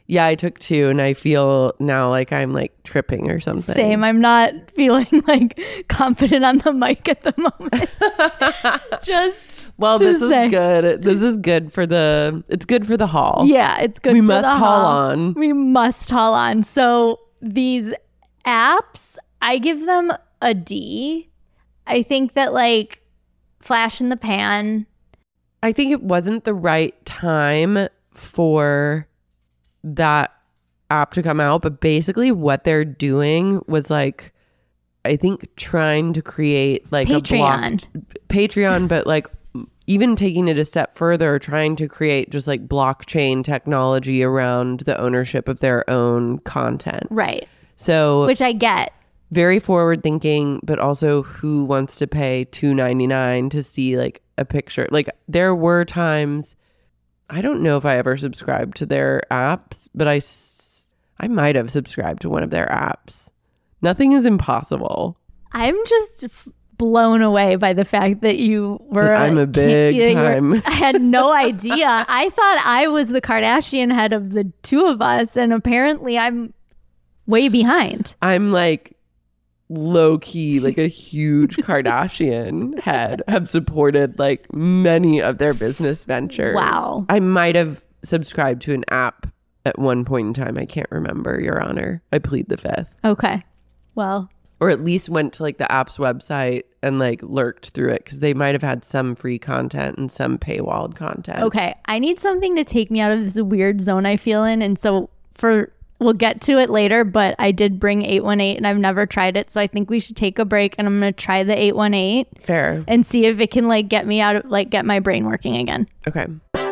Yeah, I took two and I feel now like I'm like tripping or something. Same. I'm not feeling like confident on the mic at the moment. Just well, to this say. is good. This is good for the, it's good for the haul. Yeah, it's good We for must the haul haul. on. We must haul on. So these apps, I give them a D. I think that like flash in the pan. I think it wasn't the right time for that app to come out, but basically what they're doing was like, I think trying to create like Patreon. a block, Patreon, but like even taking it a step further, trying to create just like blockchain technology around the ownership of their own content. Right. So Which I get. very forward thinking, but also who wants to pay two ninety-nine to see like a picture? Like there were times, I don't know if I ever subscribed to their apps, but I, s- I might have subscribed to one of their apps. Nothing is impossible. I'm just f- blown away by the fact that you were. I'm a big you were- time. I had no idea. I thought I was the Kardashian head of the two of us, and apparently I'm way behind. I'm like low key, like a huge Kardashian head, have supported like many of their business ventures. Wow. I might have subscribed to an app at one point in time. I can't remember, Your Honor. I plead the fifth. Okay. Well, Or at least went to like the app's website and like lurked through it because they might have had some free content and some paywalled content. okay. I need something to take me out of this weird zone I feel in. And so for, we'll get to it later, but I did bring eight one eight and I've never tried it. So I think we should take a break and I'm going to try the eight one eight Fair. and see if it can like get me out of, like get my brain working again. Okay.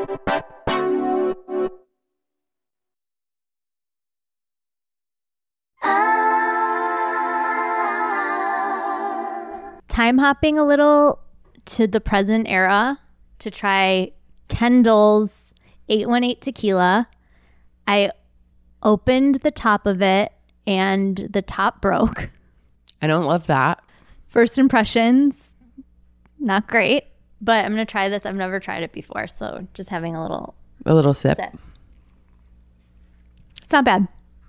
Time hopping a little to the present era to try Kendall's eight one eight tequila. I opened the top of it and the top broke. I don't love that. First impressions, not great, but I'm going to try this. I've never tried it before, so just having a little A little sip. sip. It's not bad.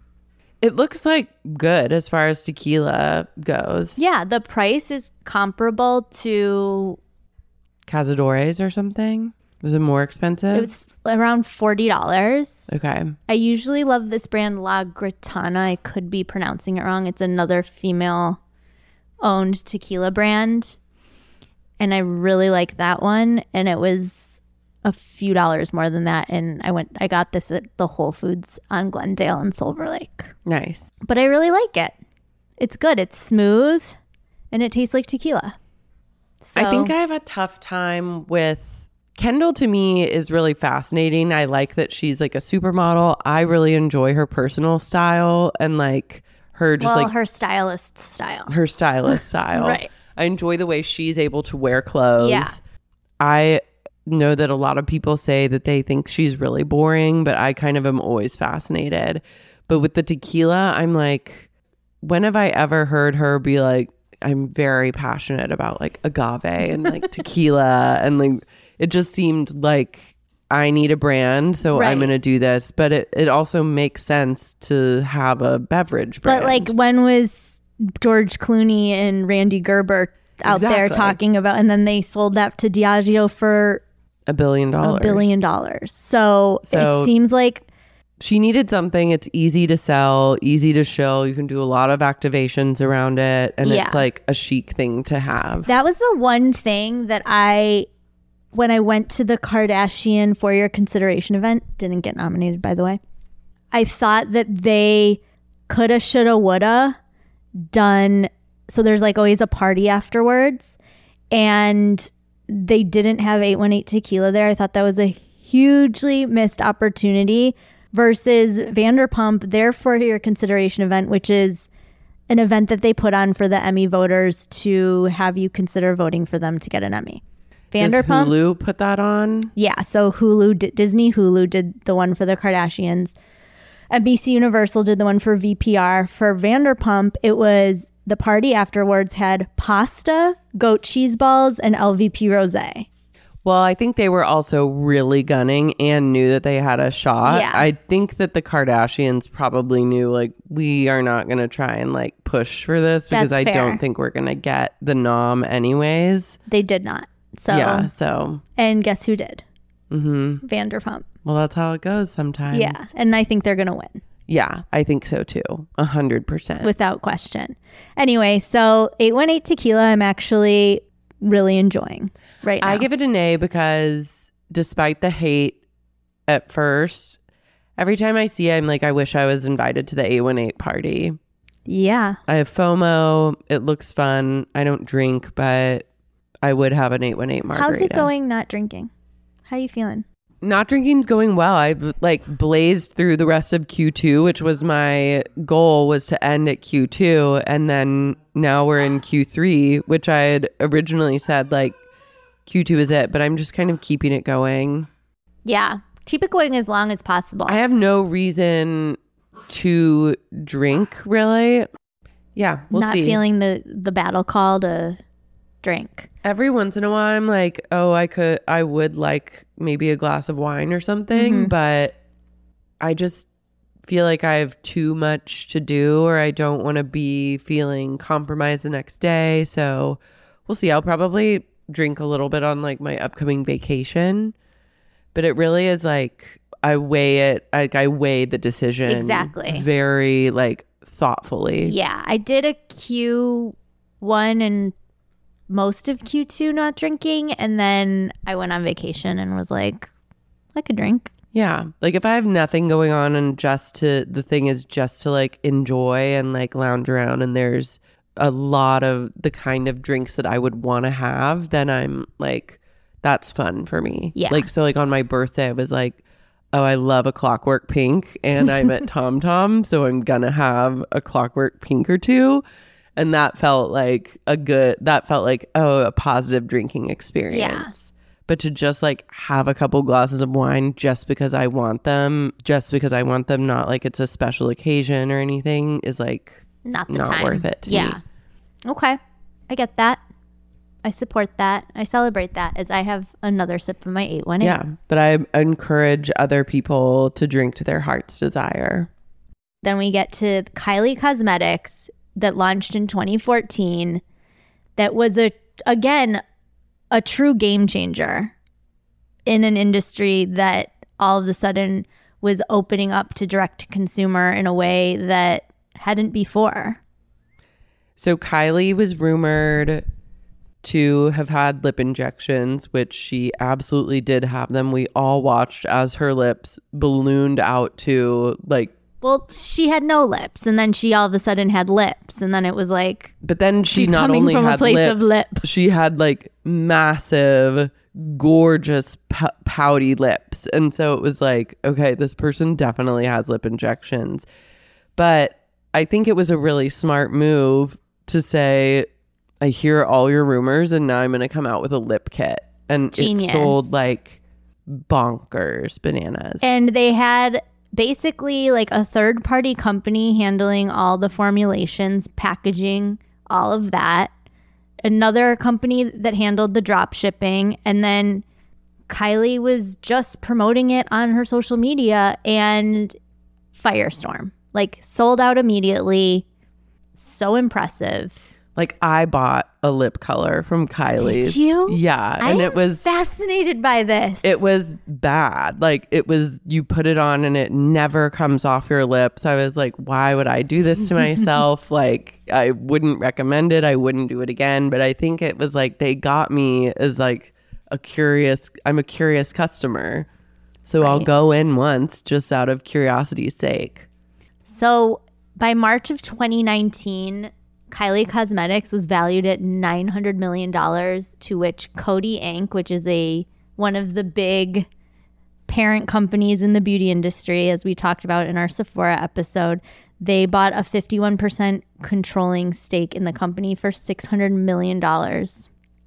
It looks like good as far as tequila goes. Yeah, the price is comparable to, Cazadores or something? Was it more expensive? it was around forty dollars. Okay. I usually love this brand, La Gritana. I could be pronouncing it wrong. It's another female-owned tequila brand. And I really like that one. And it was a few dollars more than that. And I went, I got this at the Whole Foods on Glendale and Silver Lake. Nice. But I really like it. It's good. It's smooth. And it tastes like tequila. So, I think I have a tough time with Kendall. To me is really fascinating. I like that she's like a supermodel. I really enjoy her personal style and like her just well, like her stylist style. her stylist style. Right. I enjoy the way she's able to wear clothes. Yeah. I know that a lot of people say that they think she's really boring, but I kind of am always fascinated. But with the tequila, I'm like, when have I ever heard her be like, I'm very passionate about like agave and like tequila, and like it just seemed like I need a brand, so Right. I'm going to do this. But it, it also makes sense to have a beverage brand. But like, when was George Clooney and Randy Gerber out there Exactly. talking about, and then they sold that to Diageo for a billion dollars. a billion dollars. So, So- it seems like, She needed something. It's easy to sell, easy to show. You can do a lot of activations around it, and Yeah. it's like a chic thing to have. that was the one thing that I, when I went to the Kardashian For Your Consideration event, didn't get nominated, by the way. I thought that they coulda, shoulda, woulda done. So there's like always a party afterwards, and they didn't have eight one eight tequila there. I thought that was a hugely missed opportunity versus Vanderpump, their For Your Consideration event, which is an event that they put on for the Emmy voters to have you consider voting for them to get an Emmy. Does Vanderpump, Hulu put that on? yeah. So Hulu, di- Disney Hulu did the one for the Kardashians. N B C Universal did the one for V P R. For Vanderpump, it was the party afterwards had pasta, goat cheese balls, and L V P rosé. Well, I think they were also really gunning and knew that they had a shot. Yeah. I think that the Kardashians probably knew, like, we are not going to try and, like, push for this because That's I fair. don't think we're going to get the nom anyways. They did not. So Yeah, so. And guess who did? Mm-hmm. Vanderpump. Well, that's how it goes sometimes. Yeah. And I think they're going to win. Yeah, I think so too. A hundred percent. Without question. Anyway, so eight one eight tequila, I'm actually really enjoying right now. I give it an A because despite the hate at first, every time I see it, I'm like, I wish I was invited to the eight one eight party. Yeah. I have FOMO. It looks fun. I don't drink, but I would have an eight one eight margarita. How's it going not drinking? How are you feeling? Not drinking's going well. I like blazed through the rest of Q two, which was my goal, was to end at Q two. And then now we're in Q three, which I had originally said like Q two is it, but I'm just kind of keeping it going. Yeah. Keep it going as long as possible. I have no reason to drink, really. Yeah, we'll not see. feeling the, the battle call to drink. Every once in a while, I'm like, oh, I could, I would like maybe a glass of wine or something, Mm-hmm. but I just feel like I have too much to do, or I don't want to be feeling compromised the next day. So we'll see. I'll probably drink a little bit on like my upcoming vacation, but it really is like I weigh it, like I weigh the decision Exactly. very like thoughtfully. Yeah. I did a Q one and most of Q two not drinking, and then I went on vacation and was like, I could drink. Yeah. Like if I have nothing going on and just to, the thing is just to like enjoy and like lounge around and there's a lot of the kind of drinks that I would want to have, then I'm like, that's fun for me. Yeah. Like, so like on my birthday, I was like, oh, I love a Clockwork Pink and I'm at Tom Tom, so I'm going to have a Clockwork Pink or two. And that felt like a good, that felt like, oh, a positive drinking experience. Yeah. But to just like have a couple glasses of wine just because I want them, just because I want them, not like it's a special occasion or anything, is like Not the not time. worth it to yeah. me. Okay. I get that. I support that. I celebrate that as I have another sip of my eight one eight. Yeah. But I encourage other people to drink to their heart's desire. Then we get to Kylie Cosmetics that launched in twenty fourteen. That was a, again, a true game changer in an industry that all of a sudden was opening up to direct to consumer in a way that hadn't before. So Kylie was rumored to have had lip injections, which she absolutely did have them. We all watched as her lips ballooned out to like, Well, she had no lips, and then she all of a sudden had lips, and then it was like, but then she She's not coming only from a had place lips, of lip. she had like massive, gorgeous, p- pouty lips. And so it was like, okay, this person definitely has lip injections. But I think it was a really smart move to say, I hear all your rumors and now I'm going to come out with a lip kit. And Genius. it sold like bonkers bananas. and they had basically like a third party company handling all the formulations, packaging, all of that. Another company that handled the drop shipping, and then Kylie was just promoting it on her social media, and firestorm, like sold out immediately. So impressive. Like I bought a lip color from Kylie's. Did you? Yeah. I And am it was fascinated by this. It was bad. Like it was, you put it on and it never comes off your lips. I was like, why would I do this to myself? Like I wouldn't recommend it. I wouldn't do it again. But I think it was like they got me as like a curious, I'm a curious customer. So I'll Right. go in once just out of curiosity's sake. So by March of twenty nineteen, Kylie Cosmetics was valued at nine hundred million dollars, to which Coty Incorporated, which is a one of the big parent companies in the beauty industry, as we talked about in our Sephora episode, they bought a fifty-one percent controlling stake in the company for six hundred million dollars.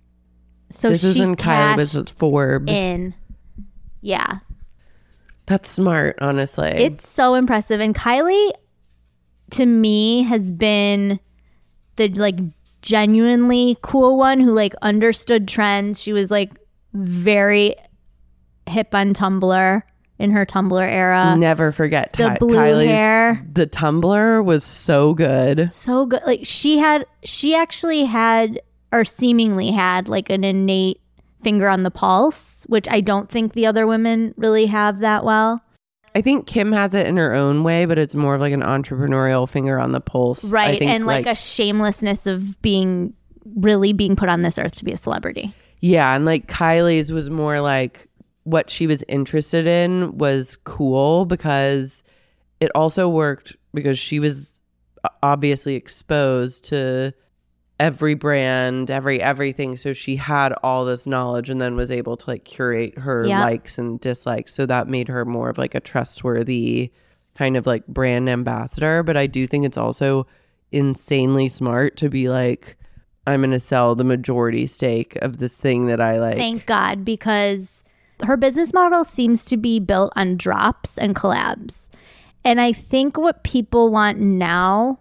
So This she isn't Kylie, cashed this is Forbes. in. Yeah. That's smart, honestly. It's so impressive. And Kylie, to me, has been the like genuinely cool one who like understood trends. She was like very hip on Tumblr in her Tumblr era. Never forget the Ty- blue Kylie's, hair. The Tumblr was so good. So good. Like she had, she actually had, or seemingly had, like an innate finger on the pulse, which I don't think the other women really have that well. I think Kim has it in her own way, but it's more of like an entrepreneurial finger on the pulse. Right. I think, and like, like a shamelessness of being really being put on this earth to be a celebrity. Yeah. And like Kylie's was more like what she was interested in was cool because it also worked because she was obviously exposed to every brand, every everything. So she had all this knowledge and then was able to like curate her Yep. likes and dislikes. So that made her more of like a trustworthy kind of like brand ambassador. But I do think it's also insanely smart to be like, I'm going to sell the majority stake of this thing that I like. Thank God, because her business model seems to be built on drops and collabs. And I think what people want now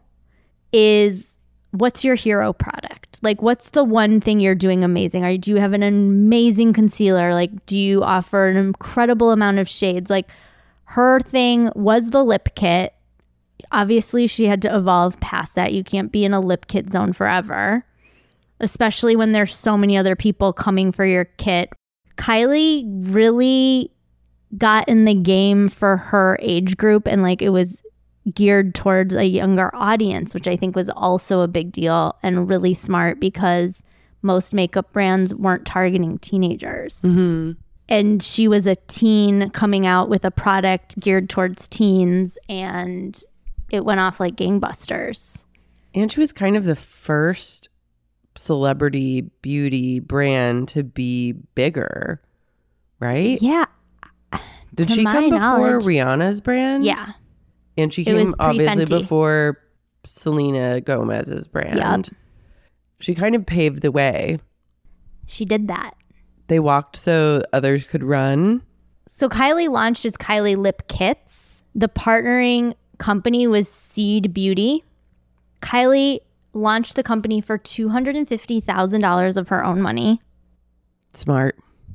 is, what's your hero product? Like, what's the one thing you're doing amazing? Are you, do you have an amazing concealer? Like, do you offer an incredible amount of shades? Like, her thing was the lip kit. Obviously, she had to evolve past that. You can't be in a lip kit zone forever, especially when there's so many other people coming for your kit. Kylie really got in the game for her age group, and like it was geared towards a younger audience, which I think was also a big deal and really smart because most makeup brands weren't targeting teenagers. Mm-hmm. And she was a teen coming out with a product geared towards teens, and it went off like gangbusters. And she was kind of the first celebrity beauty brand to be bigger, right? Yeah. Did To she my come before knowledge- Rihanna's brand? Yeah. And she It was came obviously pre-Fenty. before Selena Gomez's brand. Yep. She kind of paved the way. She did that. They walked so others could run. So Kylie launched as Kylie Lip Kits. The partnering company was Seed Beauty. Kylie launched the company for two hundred fifty thousand dollars of her own money. Smart.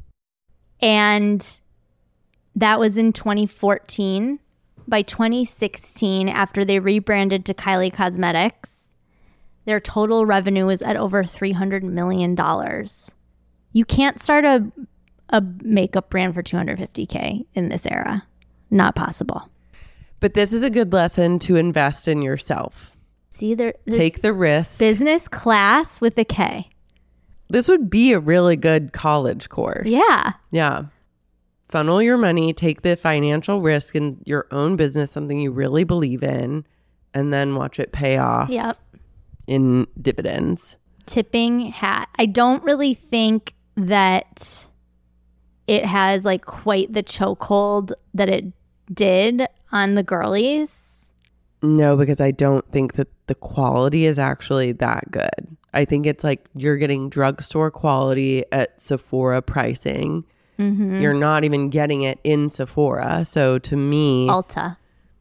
And that was in twenty fourteen. By twenty sixteen, after they rebranded to Kylie Cosmetics, their total revenue was at over three hundred million dollars. You can't start a a makeup brand for two hundred fifty thousand in this era. Not possible. But this is a good lesson to invest in yourself. See, there, there's Take the risk. business class with a K. This would be a really good college course. Yeah. Yeah. Funnel your money, take the financial risk in your own business, something you really believe in, and then watch it pay off Yep. in dividends. Tipping hat. I don't really think that it has like quite the chokehold that it did on the girlies. No, because I don't think that the quality is actually that good. I think it's like you're getting drugstore quality at Sephora pricing. Mm-hmm. You're not even getting it in Sephora. So to me, Ulta.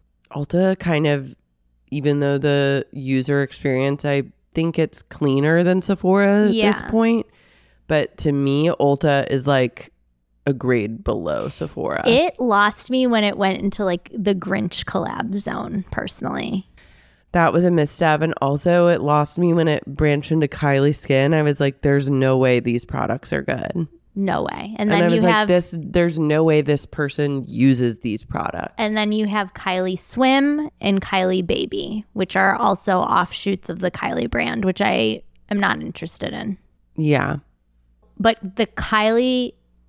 Ulta kind of, even though the user experience, I think it's cleaner than Sephora Yeah. at this point. But to me, Ulta is like a grade below Sephora. It lost me when it went into like the Grinch collab zone, personally. That was a misstep. And also it lost me when it branched into Kylie Skin. I was like, there's no way these products are good. No way. And And, then I was you like, have this, there's no way this person uses these products. and then you have Kylie Swim and Kylie Baby, which are also offshoots of the Kylie brand, which I am not interested in. yeah. But the Kylie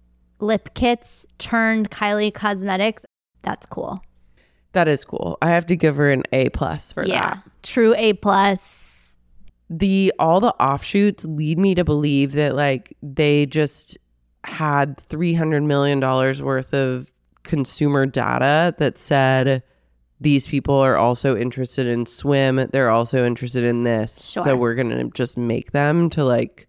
lip kits turned Kylie Cosmetics, that's cool. That is cool. I have to give her an A plus for Yeah. that. True A plus. The all the offshoots lead me to believe that like they just had three hundred million dollars worth of consumer data that said these people are also interested in swim. They're also interested in this. Sure. So we're going to just make them to like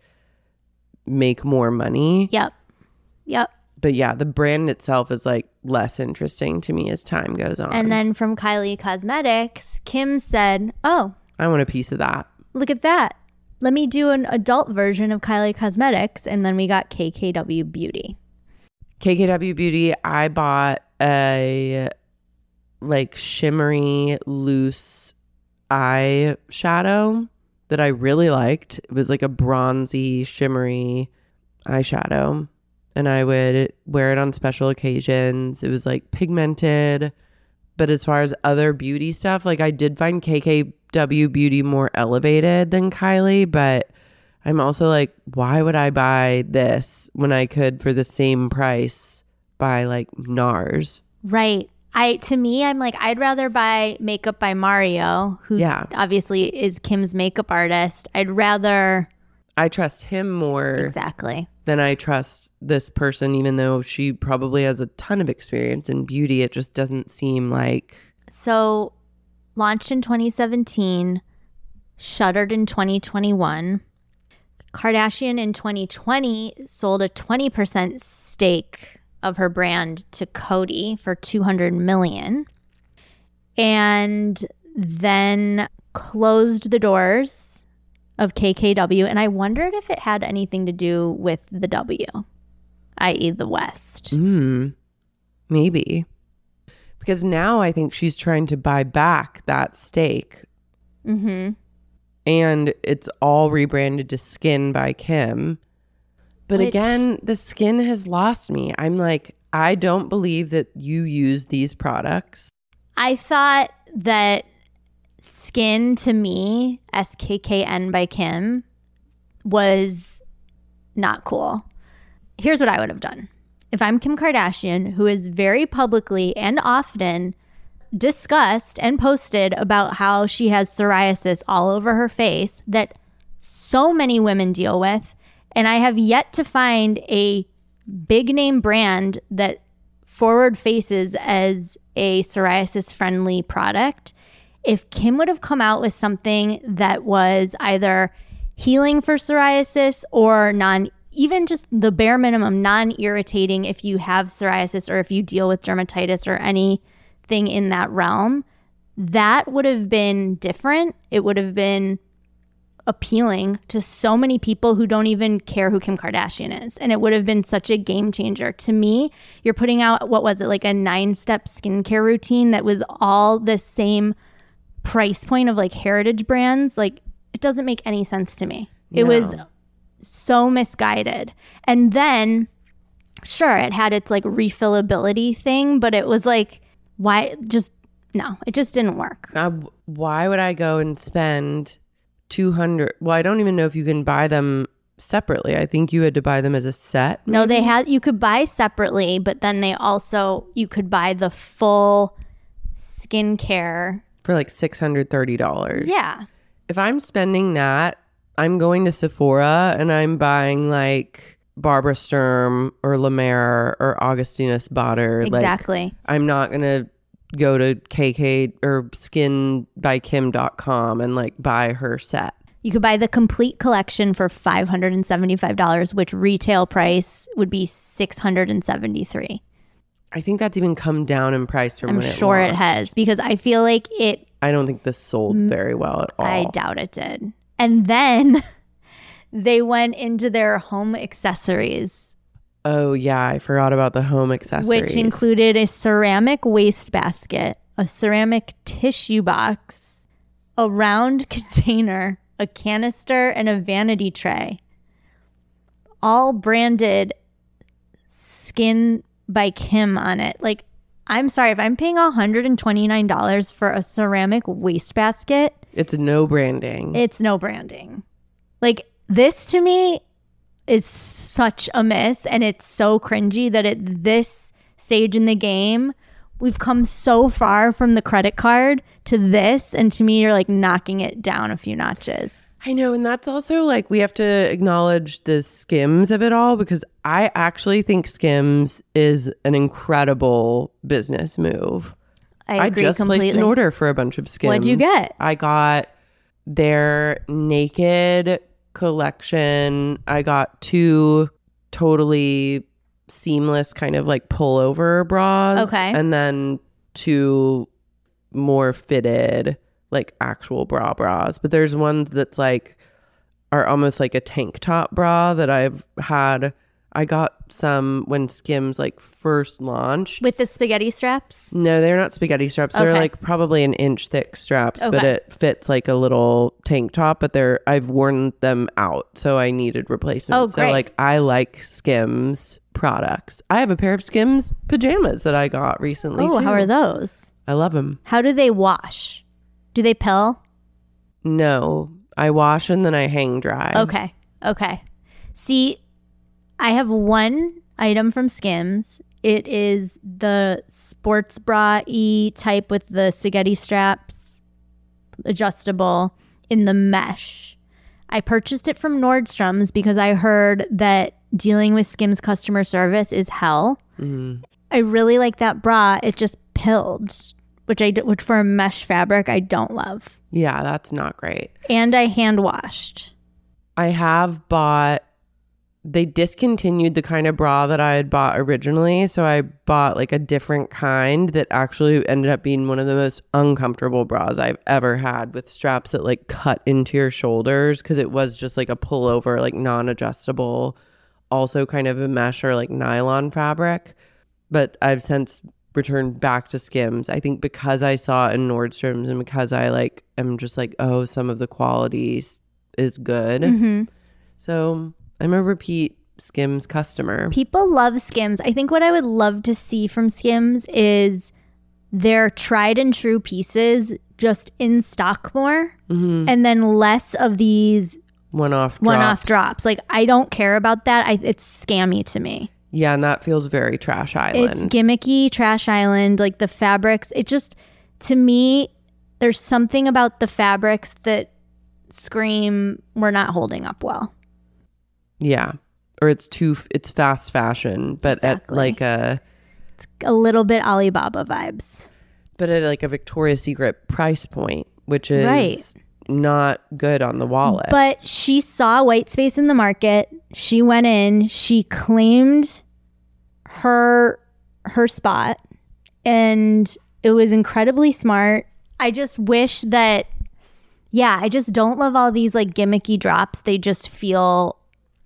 make more money. Yep. Yep. But yeah, the brand itself is like less interesting to me as time goes on. And then from Kylie Cosmetics, Kim said, oh, I want a piece of that. look at that. let me do an adult version of Kylie Cosmetics. And then we got K K W Beauty. K K W Beauty, I bought a like shimmery loose eye shadow that I really liked. It was like a bronzy shimmery eyeshadow, and I would wear it on special occasions. It was like pigmented, but as far as other beauty stuff, like I did find K K W Beauty more elevated than Kylie, but I'm also like, why would I buy this when I could for the same price buy like NARS? Right. I to me, I'm like, I'd rather buy Makeup by Mario, who Yeah. obviously is Kim's makeup artist. I'd rather I trust him more exactly. than I trust this person, even though she probably has a ton of experience in beauty. It just doesn't seem like. So, launched in twenty seventeen, shuttered in twenty twenty-one. Kardashian in twenty twenty sold a twenty percent stake of her brand to Coty for two hundred million dollars, and then closed the doors of K K W. And I wondered if it had anything to do with the W, that is the West. Mm, maybe. Because now I think she's trying to buy back that stake. Mm-hmm. And it's all rebranded to Skin by Kim. But Which, again, the skin has lost me. I'm like, I don't believe that you use these products. I thought that Skin, to me, S K K N by Kim, was not cool. Here's what I would have done. If I'm Kim Kardashian, who is very publicly and often discussed and posted about how she has psoriasis all over her face that so many women deal with, and I have yet to find a big name brand that forward faces as a psoriasis friendly product. If Kim would have come out with something that was either healing for psoriasis or non, even just the bare minimum, non-irritating if you have psoriasis or if you deal with dermatitis or anything in that realm, that would have been different. It would have been appealing to so many people who don't even care who Kim Kardashian is. And it would have been such a game changer. To me, you're putting out, what was it, like a nine-step skincare routine that was all the same price point of like heritage brands. Like, it doesn't make any sense to me. It No. was so misguided. And then, sure, it had its like refillability thing, but it was like, why just, no, it just didn't work. Uh, why would I go and spend two hundred? Well, I don't even know if you can buy them separately. I think you had to buy them as a set. No, maybe? they had, you could buy separately, but then they also, you could buy the full skincare. For like six hundred thirty dollars. Yeah. If I'm spending that, I'm going to Sephora and I'm buying like Barbara Sturm or La Mer or Augustina Spotter. Exactly. Like, I'm not going to go to K K or skin by kim dot com and like buy her set. You could buy the complete collection for five hundred seventy-five dollars, which retail price would be six hundred seventy-three dollars. I think that's even come down in price from I'm when it sure it launched. has, because I feel like it, I don't think this sold very well at all. I doubt it did. And then they went into their home accessories, Oh yeah, I forgot about the home accessories. which included a ceramic wastebasket, a ceramic tissue box, a round container, a canister, and a vanity tray. All branded Skin by Kim on it. Like, I'm sorry, if I'm paying one hundred twenty-nine dollars for a ceramic wastebasket, It's no branding. it's no branding. Like, this to me is such a miss, and it's so cringy that at this stage in the game, we've come so far from the credit card to this, and to me, you're like knocking it down a few notches. I know, and that's also like we have to acknowledge the Skims of it all, because I actually think Skims is an incredible business move. I agree just completely. placed an order for a bunch of Skims. What'd you get? I got their Naked collection. I got two totally seamless kind of like pullover bras. Okay. And then two more fitted like actual bra bras. But there's one that's like are almost like a tank top bra that I've had. I got some when Skims like first launched. With the spaghetti straps? No, they're not spaghetti straps. They're Okay. like probably an inch thick straps, but Okay. it fits like a little tank top, but they're I've worn them out, so I needed replacement. Oh, So great. like I like Skims products. I have a pair of Skims pajamas that I got recently. Oh, too. how are those? I love them. How do they wash? Do they pill? No, I wash and then I hang dry. Okay. Okay. See, I have one item from Skims. It is the sports bra-y type with the spaghetti straps, adjustable in the mesh. I purchased it from Nordstrom's because I heard that dealing with Skims customer service is hell. Mm-hmm. I really like that bra. It just pilled, which I d- which for a mesh fabric I don't love. Yeah, that's not great. And I hand washed. I have bought, they discontinued the kind of bra that I had bought originally. So I bought like a different kind that actually ended up being one of the most uncomfortable bras I've ever had, with straps that like cut into your shoulders, because it was just like a pullover, like non-adjustable, also kind of a mesh or like nylon fabric. But I've since returned back to Skims. I think because I saw it in Nordstrom's and because I like am just like, oh, some of the quality is good. Mm-hmm. So I'm a repeat Skims customer. People love Skims. I think what I would love to see from Skims is their tried and true pieces just in stock more, Mm-hmm. and then less of these One-off drops. one-off drops. Like, I don't care about that. I, it's scammy to me. Yeah, and that feels very Trash Island. It's gimmicky, Trash Island, like the fabrics. It just, to me, there's something about the fabrics that scream we're not holding up well. Yeah. Or it's too, it's fast fashion, but Exactly. at like a, A little bit Alibaba vibes. but at like a Victoria's Secret price point, which is Right. not good on the wallet. But she saw white space in the market. She went in, she claimed her her spot, and it was incredibly smart. I just wish that, yeah, I just don't love all these like gimmicky drops. They just feel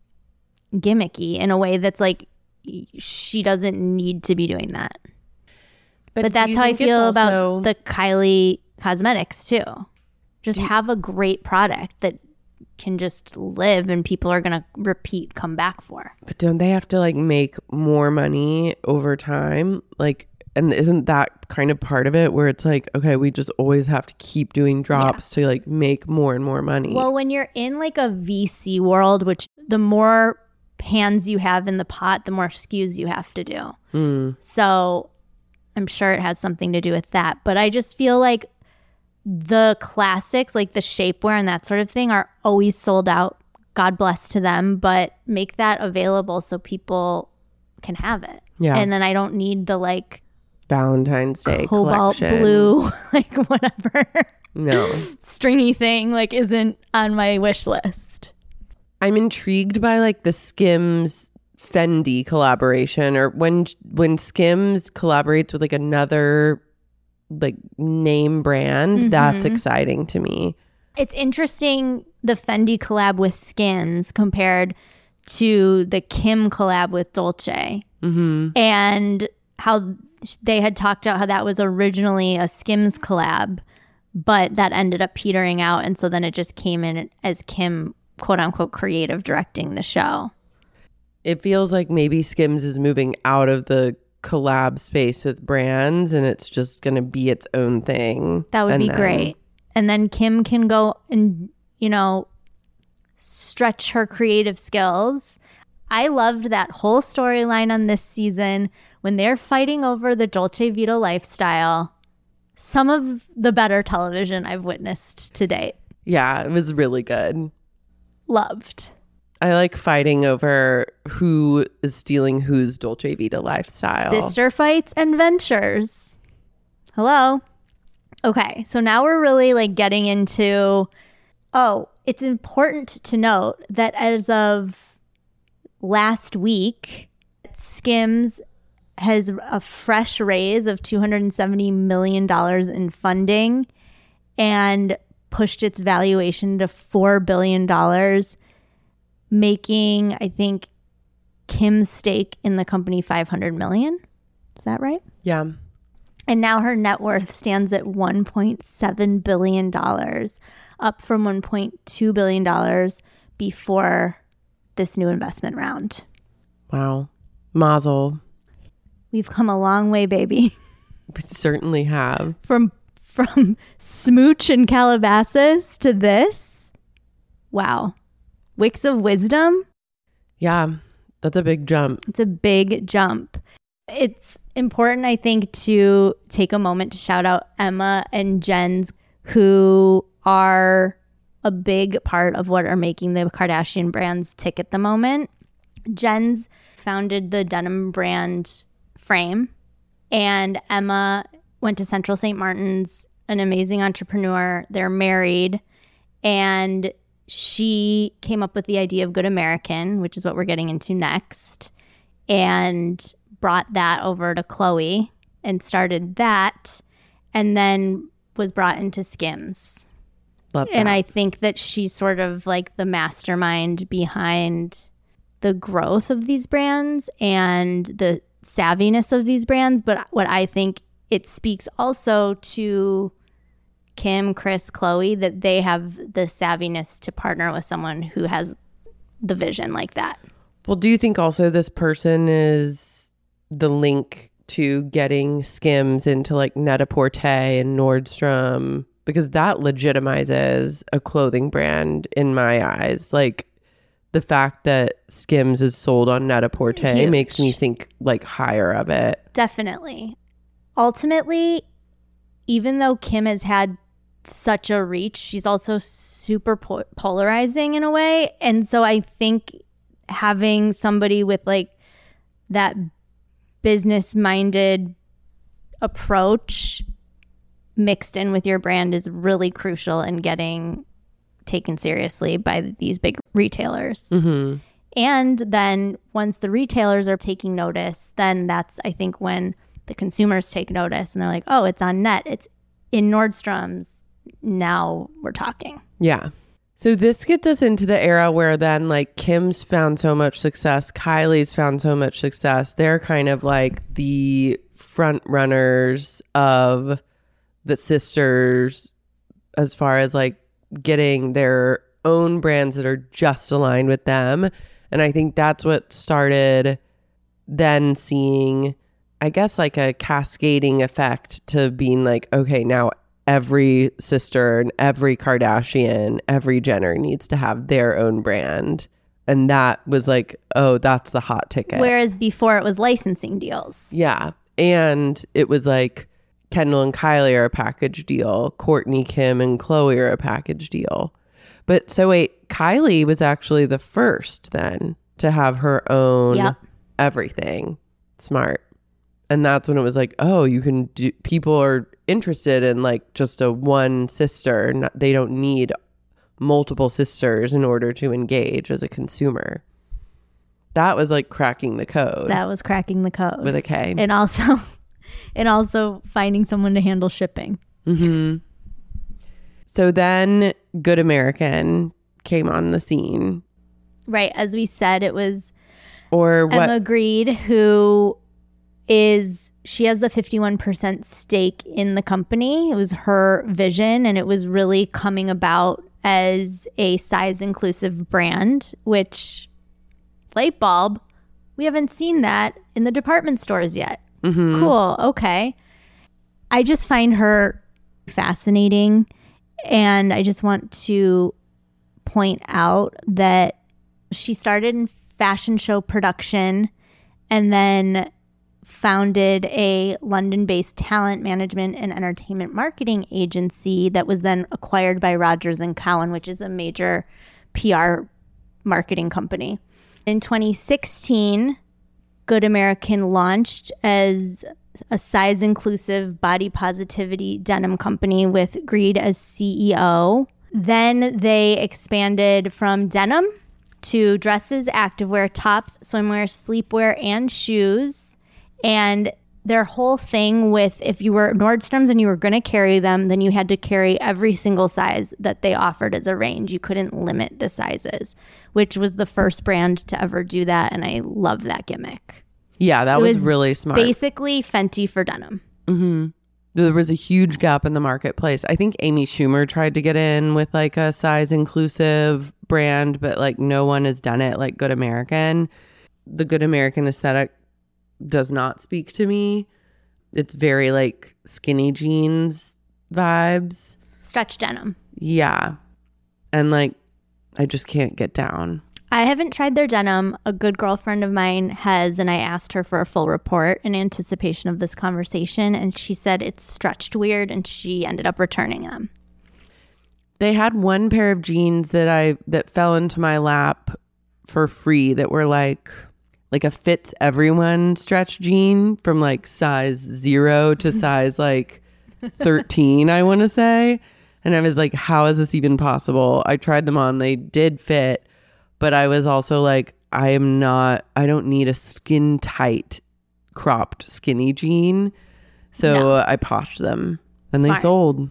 gimmicky in a way that's like, she doesn't need to be doing that. But, do that's you how I think it's feel about also- the Kylie cosmetics too. Just have a great product that can just live and people are going to repeat, come back for. But don't they have to like make more money over time? Like, and isn't that kind of part of it where it's like, okay, we just always have to keep doing drops to like make more and more money? Well, when you're in like a V C world, which the more hands you have in the pot, the more S K Us you have to do. Mm. So I'm sure it has something to do with that. But I just feel like the classics, like the shapewear and that sort of thing, are always sold out. God bless to them, but make that available so people can have it. Yeah. And then I don't need the like Valentine's Day cobalt collection. blue, like whatever No. stringy thing, like isn't on my wish list. I'm intrigued by like the Skims Fendi collaboration, or when when Skims collaborates with like another like name brand. That's exciting to me. It's interesting, the Fendi collab with Skims compared to the Kim collab with Dolce, Mm-hmm. and how they had talked about how that was originally a Skims collab, but that ended up petering out, and so then it just came in as Kim, quote unquote, creative directing the show. It feels like maybe Skims is moving out of the collab space with brands, and it's just going to be its own thing. That would And be then- great. And then Kim can go and, you know, stretch her creative skills. I loved that whole storyline on this season when they're fighting over the Dolce Vita lifestyle. Some of the better television I've witnessed to date. Yeah, it was really good. Loved. I like fighting over who is stealing whose Dolce Vita lifestyle. Sister fights and ventures. Hello. Okay, so now we're really like getting into, oh, it's important to note that as of last week, Skims has a fresh raise of two hundred seventy million dollars in funding, and pushed its valuation to four billion dollars, making, I think, Kim's stake in the company five hundred million dollars. Is that right? Yeah. And now her net worth stands at one point seven billion dollars, up from one point two billion dollars before this new investment round. Wow. Mazel. We've come a long way, baby. We certainly have. From from Smooch and Calabasas to this. Wow. Wicks of Wisdom. Yeah, that's a big jump. It's a big jump. It's important, I think, to take a moment to shout out Emma and Jens, who are a big part of what are making the Kardashian brands tick at the moment. Jens founded the denim brand Frame, and Emma went to Central Saint Martin's, an amazing entrepreneur. They're married, and she came up with the idea of Good American, which is what we're getting into next, and brought that over to Khloe and started that, and then was brought into Skims. Love that. And I think that she's sort of like the mastermind behind the growth of these brands and the savviness of these brands. But what I think it speaks also to Kim, Kris, Khloe, that they have the savviness to partner with someone who has the vision like that. Well, do you think also this person is the link to getting Skims into like Net-a-Porter and Nordstrom? Because that legitimizes a clothing brand in my eyes. Like the fact that Skims is sold on Net-a-Porter Huge. makes me think like higher of it. Definitely. Ultimately, even though Kim has had such a reach, she's also super po- polarizing in a way. And so I think having somebody with like that business-minded approach mixed in with your brand is really crucial in getting taken seriously by these big retailers. Mm-hmm. And then once the retailers are taking notice, then that's, I think, when the consumers take notice and they're like, oh, it's on Net, it's in Nordstrom's. Now we're talking. Yeah. So this gets us into the era where then like Kim's found so much success, Kylie's found so much success. They're kind of like the front runners of the sisters as far as like getting their own brands that are just aligned with them. And I think that's what started then seeing, I guess, like a cascading effect to being like, okay, now every sister and every Kardashian, every Jenner needs to have their own brand. And that was like, oh, that's the hot ticket. Whereas before it was licensing deals. Yeah. And it was like Kendall and Kylie are a package deal. Kourtney, Kim, and Khloe are a package deal. But so wait, Kylie was actually the first then to have her own Yep. everything. Smart. And that's when it was like, oh, you can do, people are interested in like just a one sister. Not, they don't need multiple sisters in order to engage as a consumer. That was like cracking the code. That was cracking the code. With a K. And also, and also finding someone to handle shipping. Mm-hmm. So then Good American came on the scene. Right. As we said, it was Or what? Emma Grede, who is, she has the fifty-one percent stake in the company. It was her vision, and it was really coming about as a size inclusive brand, which, light bulb, we haven't seen that in the department stores yet. Mm-hmm. Cool. Okay. I just find her fascinating. And I just want to point out that she started in fashion show production and then founded a London-based talent management and entertainment marketing agency that was then acquired by Rogers and Cowan, which is a major P R marketing company. In twenty sixteen, Good American launched as a size-inclusive body positivity denim company with Grede as C E O. Then they expanded from denim to dresses, activewear, tops, swimwear, sleepwear, and shoes. And their whole thing with if you were Nordstrom's and you were going to carry them, then you had to carry every single size that they offered as a range. You couldn't limit the sizes, which was the first brand to ever do that. And I love that gimmick. Yeah, that It was, was really smart. Basically Fenty for denim. Mm-hmm. There was a huge gap in the marketplace. I think Amy Schumer tried to get in with like a size inclusive brand, but like no one has done it like Good American. The Good American aesthetic does not speak to me. It's very like skinny jeans vibes. Stretch denim. Yeah. And like, I just can't get down. I haven't tried their denim. A good girlfriend of mine has, and I asked her for a full report in anticipation of this conversation, and she said it's stretched weird, and she ended up returning them. They had one pair of jeans that I that fell into my lap for free that were like like a fits everyone stretch jean from like size zero to size like thirteen, I want to say. And I was like, how is this even possible? I tried them on. They did fit. But I was also like, I am not, I don't need a skin tight cropped skinny jean. So No. I poshed them and Smart. they sold.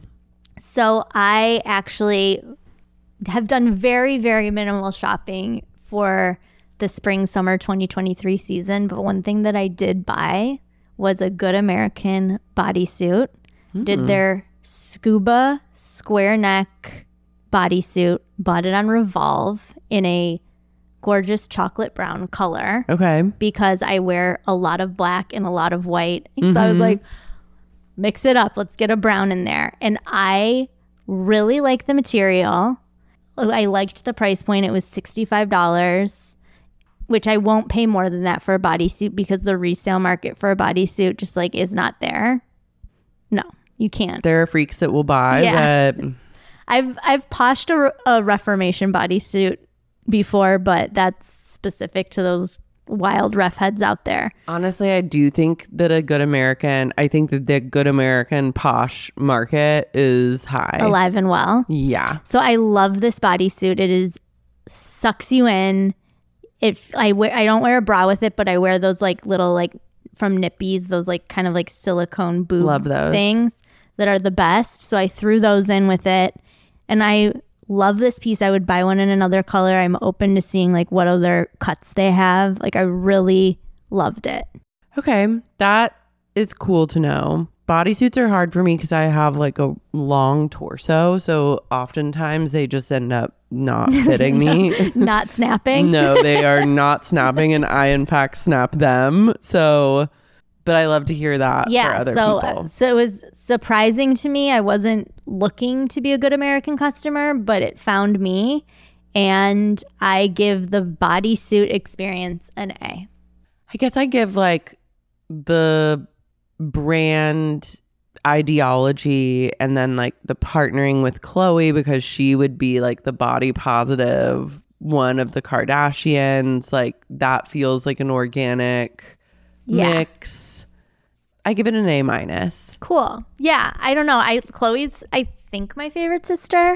So I actually have done very, very minimal shopping for the spring summer twenty twenty-three season. But one thing that I did buy was a Good American bodysuit. Mm-hmm. Did their scuba square neck bodysuit, bought it on Revolve in a gorgeous chocolate brown color. Okay. Because I wear a lot of black and a lot of white. Mm-hmm. So I was like, mix it up. Let's get a brown in there. And I really like the material. I liked the price point. It was sixty-five dollars, which I won't pay more than that for a bodysuit because the resale market for a bodysuit just like is not there. No, you can't. There are freaks that will buy, Yeah. but I've I've poshed a, a Reformation bodysuit before, but that's specific to those wild ref heads out there. honestly, I do think that a Good American, I think that the Good American posh market is high. Alive and well. Yeah. So I love this bodysuit. It is sucks you in. It I wear I don't wear a bra with it, but I wear those like little like from Nippies, those like kind of like silicone boob Love those. things that are the best. So I threw those in with it. And I love this piece. I would buy one in another color. I'm open to seeing like what other cuts they have. Like I really loved it. Okay. That is cool to know. Bodysuits are hard for me because I have like a long torso. So oftentimes they just end up not fitting me. Not snapping. No, they are not snapping, and I in fact snap them. So, but I love to hear that for Yeah, other so people. so it was surprising to me. I wasn't looking to be a Good American customer, but it found me, and I give the bodysuit experience an A. I guess I give like the brand ideology and then like the partnering with Chloe because she would be like the body positive one of the Kardashians. Like that feels like an organic Yeah. mix. I give it an A minus. Cool. Yeah, I don't know. I Chloe's I think my favorite sister.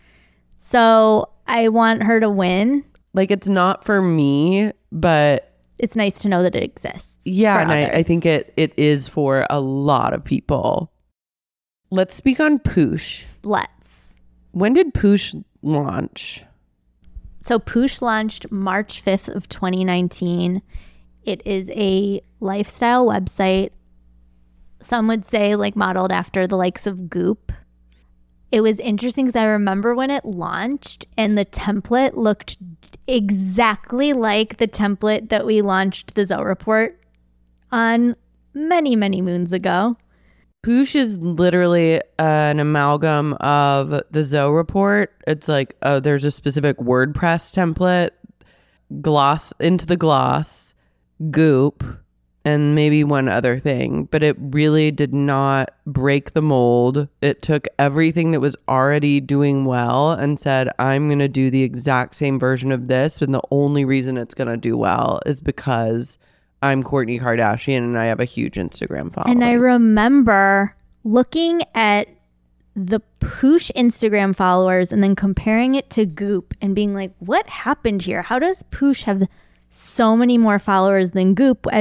So I want her to win. Like it's not for me, but It's nice to know that it exists. yeah, for and I, I others. think it it is for a lot of people. Let's speak on Poosh. Let's. When did Poosh launch? So Poosh launched March fifth of twenty nineteen. It is a lifestyle website. Some would say like modeled after the likes of Goop. It was interesting because I remember when it launched and the template looked exactly like the template that we launched the Zoe Report on many, many moons ago. Poosh is literally an amalgam of the Zoe Report. It's like, oh, there's a specific WordPress template, gloss into the gloss, Goop, and maybe one other thing. But it really did not break the mold. It took everything that was already doing well and said, I'm going to do the exact same version of this. And the only reason it's going to do well is because I'm Kourtney Kardashian and I have a huge Instagram following. And I remember looking at the Poosh Instagram followers and then comparing it to Goop and being like, what happened here? How does Poosh have so many more followers than Goop, as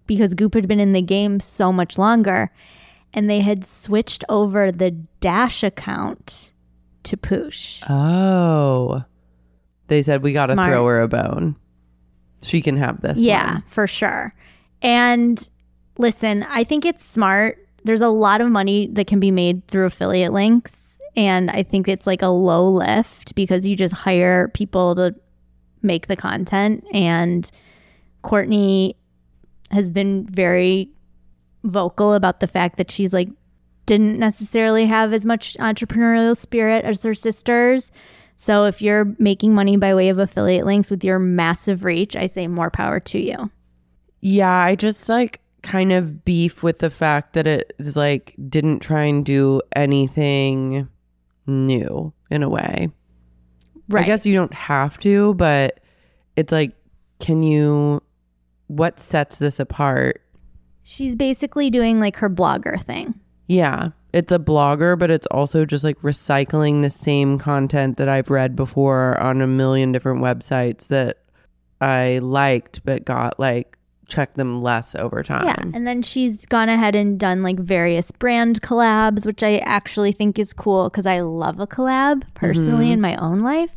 because Goop had been in the game so much longer. And they had switched over the Dash account to Poosh. Oh. They said, we got to throw her a bone. She can have this Yeah, one. for sure. And listen, I think it's smart. There's a lot of money that can be made through affiliate links. And I think it's like a low lift because you just hire people to make the content. And Kourtney has been very vocal about the fact that she's like didn't necessarily have as much entrepreneurial spirit as her sisters. So if you're making money by way of affiliate links with your massive reach, I say more power to you. Yeah, I just like kind of beef with the fact that it is like didn't try and do anything new in a way. Right. I guess you don't have to, but it's like, can you, what sets this apart? She's basically doing like her blogger thing. Yeah, it's a blogger, but it's also just like recycling the same content that I've read before on a million different websites that I liked, but got like checked them less over time. Yeah, and then she's gone ahead and done like various brand collabs, which I actually think is cool because I love a collab personally mm-hmm. in my own life.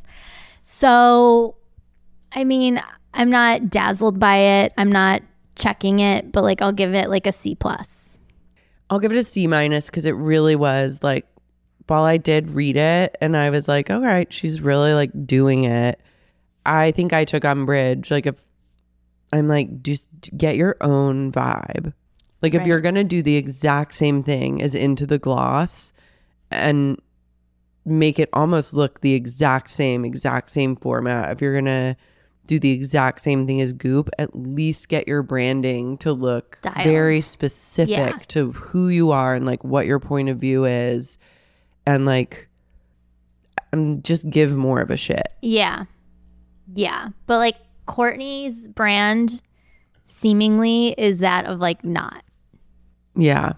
So, I mean, I'm not dazzled by it. I'm not checking it, but like I'll give it like a C plus. I'll give it a C minus because it really was like, while I did read it and I was like, all right, she's really like doing it. I think I took umbrage. Like if I'm like, just get your own vibe. Like if right. you're going to do the exact same thing as Into the Gloss and make it almost look the exact same, exact same format. If you're going to do the exact same thing as Goop, at least get your branding to look Dialed. very specific yeah. to who you are and like what your point of view is, and like and just give more of a shit. Yeah. Yeah. But like Kourtney's brand seemingly is that of like not. Yeah.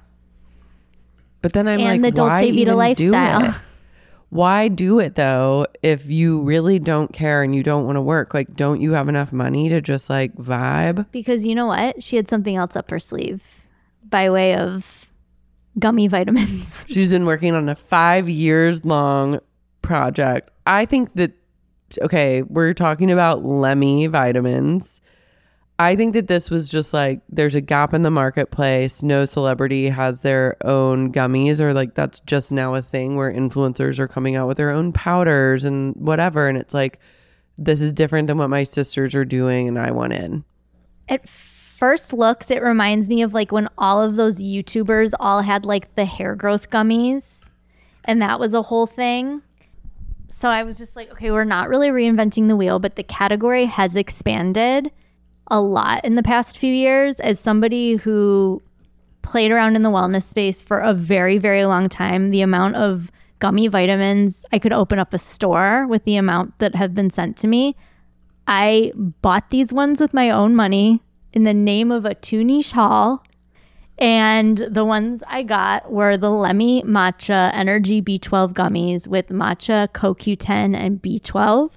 But then I'm and like, the why Dolce Vita even lifestyle. do it? Why do it though if you really don't care and you don't want to work? Like, don't you have enough money to just like vibe? Because you know what? She had something else up her sleeve by way of gummy vitamins. She's been working on a five years long project. I think that, okay, we're talking about Lemme vitamins. I think that this was just like, there's a gap in the marketplace. No celebrity has their own gummies, or like that's just now a thing where influencers are coming out with their own powders and whatever. And it's like, this is different than what my sisters are doing and I want in. At first looks, it reminds me of like when all of those YouTubers all had like the hair growth gummies and that was a whole thing. So I was just like, okay, we're not really reinventing the wheel, but the category has expanded a lot in the past few years. As somebody who played around in the wellness space for a very, very long time, the amount of gummy vitamins, I could open up a store with the amount that have been sent to me. I bought these ones with my own money in the name of a two niche haul. And the ones I got were the Lemme Matcha Energy B twelve gummies with matcha, C O Q ten, and B twelve.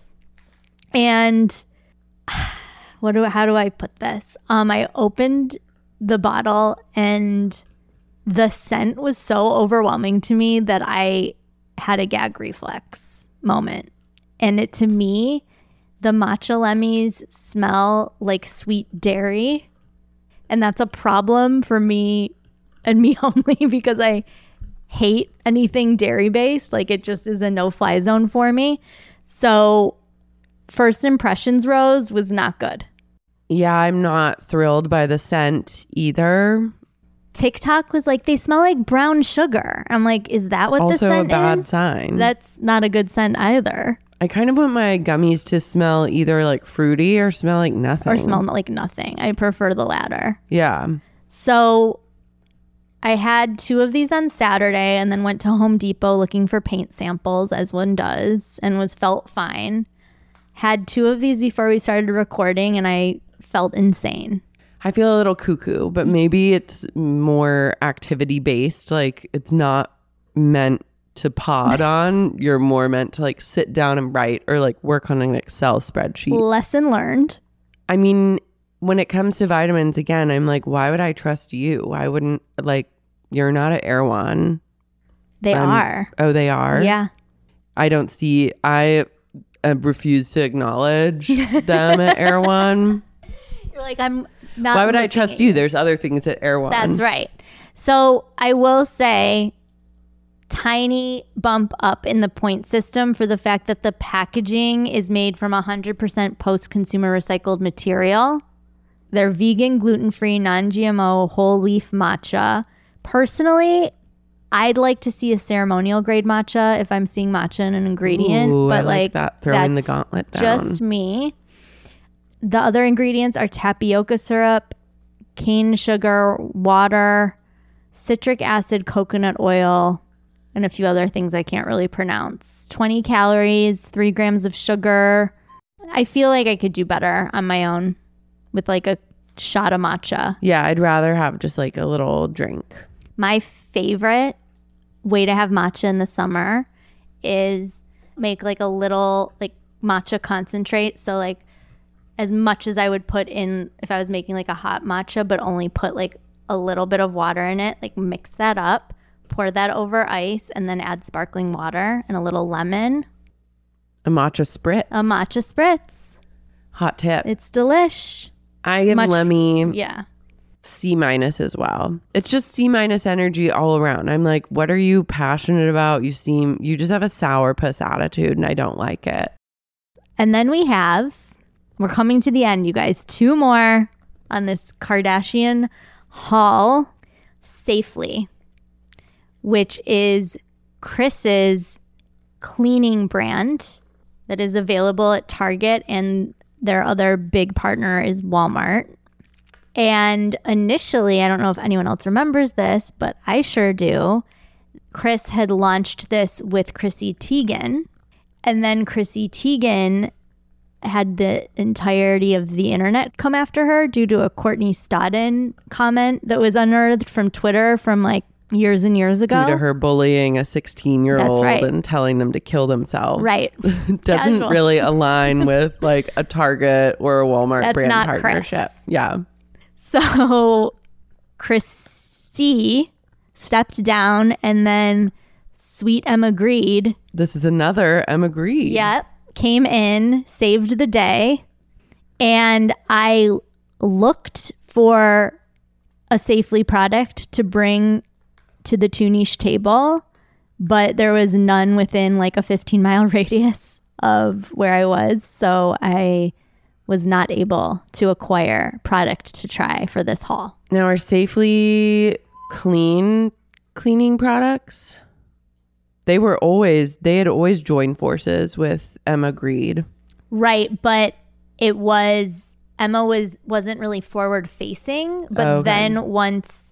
And what do how do I put this? Um, I opened the bottle and the scent was so overwhelming to me that I had a gag reflex moment. And it to me, the matcha lemmies smell like sweet dairy. And that's a problem for me and me only because I hate anything dairy based. Like it just is a no fly zone for me. So first impressions, Rose, was not good. Yeah, I'm not thrilled by the scent either. TikTok was like, they smell like brown sugar. I'm like, is that what also the scent a bad is? sign. That's not a good scent either. I kind of want my gummies to smell either like fruity or smell like nothing. Or smell like nothing. I prefer the latter. Yeah. So I had two of these on Saturday and then went to Home Depot looking for paint samples, as one does, and was felt fine. Had two of these before we started recording and I felt insane. I feel a little cuckoo, but maybe it's more activity based. Like it's not meant to pod on. You're more meant to like sit down and write or like work on an Excel spreadsheet. Lesson learned. I mean, when it comes to vitamins, again, I'm like, why would I trust you? I wouldn't, like, you're not at Erewhon. They I'm- are. Oh, they are? Yeah. I don't see, I uh, refuse to acknowledge them at Erewhon. You're like, I'm not. Why would I looking trust at you? There's other things at Erewhon. That's right. So I will say, tiny bump up in the point system for the fact that the packaging is made from one hundred percent post-consumer recycled material. They're vegan, gluten-free, non-G M O, whole leaf matcha. Personally, I'd like to see a ceremonial grade matcha if I'm seeing matcha in an ingredient. Ooh, but I like like that. Throwing the that's gauntlet down. just me. The other ingredients are tapioca syrup, cane sugar, water, citric acid, coconut oil, and a few other things I can't really pronounce. twenty calories, three grams of sugar. I feel like I could do better on my own with like a shot of matcha. Yeah, I'd rather have just like a little drink. My favorite way to have matcha in the summer is make like a little like matcha concentrate. So like as much as I would put in if I was making like a hot matcha, but only put like a little bit of water in it, like mix that up, pour that over ice, and then add sparkling water and a little lemon. A matcha spritz. A matcha spritz. Hot tip. It's delish. I give much- Lemmy Yeah. C minus as well. It's just C minus energy all around. I'm like, what are you passionate about? You seem, you just have a sourpuss attitude and I don't like it. And then we have, we're coming to the end, you guys, two more on this Kardashian haul. Safely, which is Chris's cleaning brand that is available at Target, and their other big partner is Walmart. And initially, I don't know if anyone else remembers this, but I sure do. Chris had launched this with Chrissy Teigen. And then Chrissy Teigen had the entirety of the internet come after her due to a Courtney Stodden comment that was unearthed from Twitter from like years and years ago. Due to her bullying a sixteen-year-old That's right. and telling them to kill themselves. Right. Doesn't Casual. really align with like a Target or a Walmart That's brand not Chris. partnership. Yeah. So Christy stepped down, and then Sweet Emma Greed, This is another Emma Green. yep, came in, saved the day. And I looked for a Safely product to bring to the Two Niche table, but there was none within like a fifteen mile radius of where I was. So I was not able to acquire product to try for this haul. Now, are Safely clean cleaning products? They were always, they had always joined forces with Emma Greed. Right, but it was Emma was wasn't really forward facing, but Okay. then once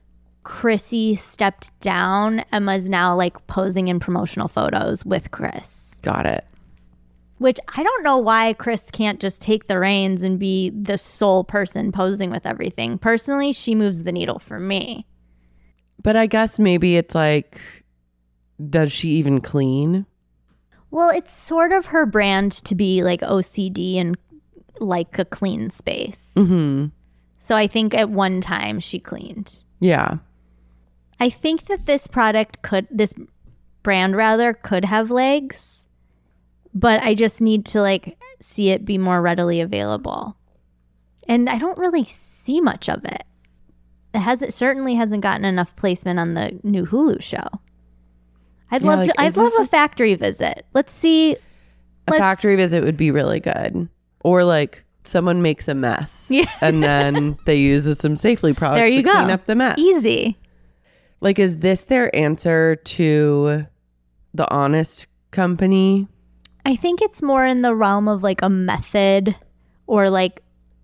Chrissy stepped down, Emma's now like posing in promotional photos with Chris. Got it. Which I don't know why Chris can't just take the reins and be the sole person posing with everything. Personally, she moves the needle for me. But I guess maybe it's like, does she even clean? Well, it's sort of her brand to be like O C D and like a clean space. Mm-hmm. So I think at one time she cleaned. Yeah. I think that this product could, this brand rather, could have legs, but I just need to like see it be more readily available. And I don't really see much of it. It has, it certainly hasn't gotten enough placement on the new Hulu show. I'd Yeah, love, like, to, I'd is love this a a- factory visit. Let's see. A Let's- factory visit would be really good. Or like someone makes a mess. Yeah. And then they use some Safely products There you to go. clean up the mess. Easy. Like, is this their answer to the Honest Company? I think it's more in the realm of like a method, or like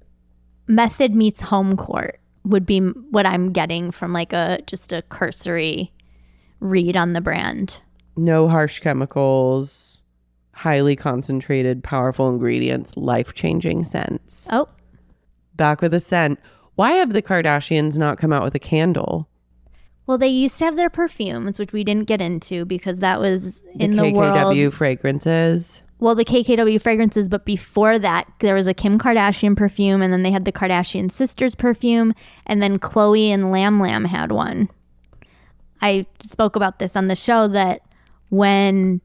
method meets home court would be m- what I'm getting from like a just a cursory read on the brand. No harsh chemicals, highly concentrated, powerful ingredients, life-changing scents. Oh, Back with a scent. Why have the Kardashians not come out with a candle? well, they used to have their perfumes, which we didn't get into because that was in the the K K W world. fragrances. well, the K K W fragrances, but before that, there was a Kim Kardashian perfume, and then they had the Kardashian sisters perfume, and then Khloe and Lam Lam had one. I spoke about this on the show that when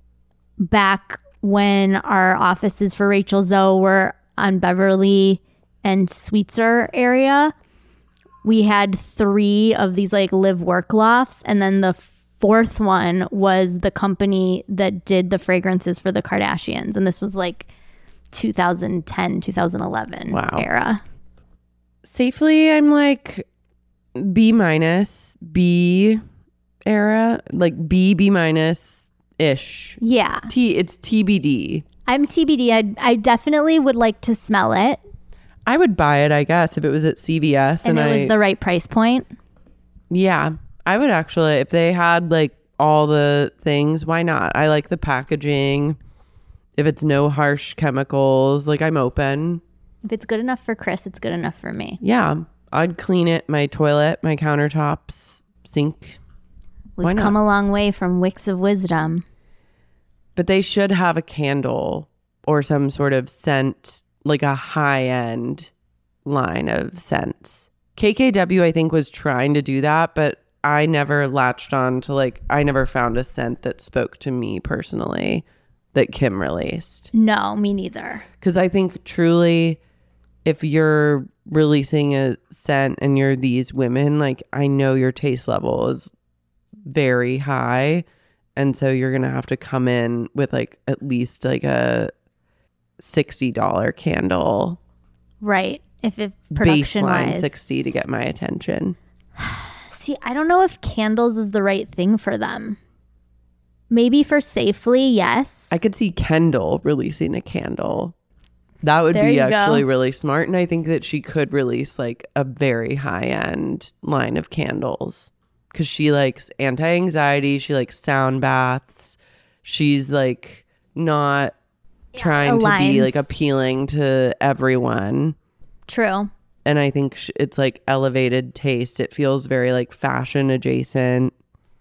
back when our offices for Rachel Zoe were on Beverly and Sweetser area, we had three of these like live work lofts, and then the fourth one was the company that did the fragrances for the Kardashians, and this was like two thousand ten, two thousand eleven Wow. era. Safely, I'm like B minus, B era, like B, B minus ish. Yeah. T, it's T B D. I'm T B D. I, I definitely would like to smell it. I would buy it, I guess, if it was at C V S. And, And, it I, was the right price point. yeah, I would actually, if they had like all the things, why not? I like the packaging. If it's no harsh chemicals, like I'm open. If it's good enough for Chris, it's good enough for me. Yeah, I'd clean it, my toilet, my countertops, sink. We've Why not? come a long way from Wicks of Wisdom. But they should have a candle or some sort of scent, like a high-end line of scents. K K W, I think, was trying to do that, but I never latched on to, like, I never found a scent that spoke to me personally that Kim released. No, me neither. Because I think truly, if you're releasing a scent and you're these women, like, I know your taste level is very high. And so you're going to have to come in with, like, at least, like, a sixty dollars candle. Right. If it production Baseline wise. sixty to get my attention. See, I don't know if candles is the right thing for them. Maybe for safely, yes. I could see Kendall releasing a candle. That would There be you actually go. really smart. And I think that she could release like a very high end line of candles because she likes anti-anxiety. She likes sound baths. She's like not trying to be aligns. like appealing to everyone. True. And I think sh- it's like elevated taste. It feels very like fashion adjacent.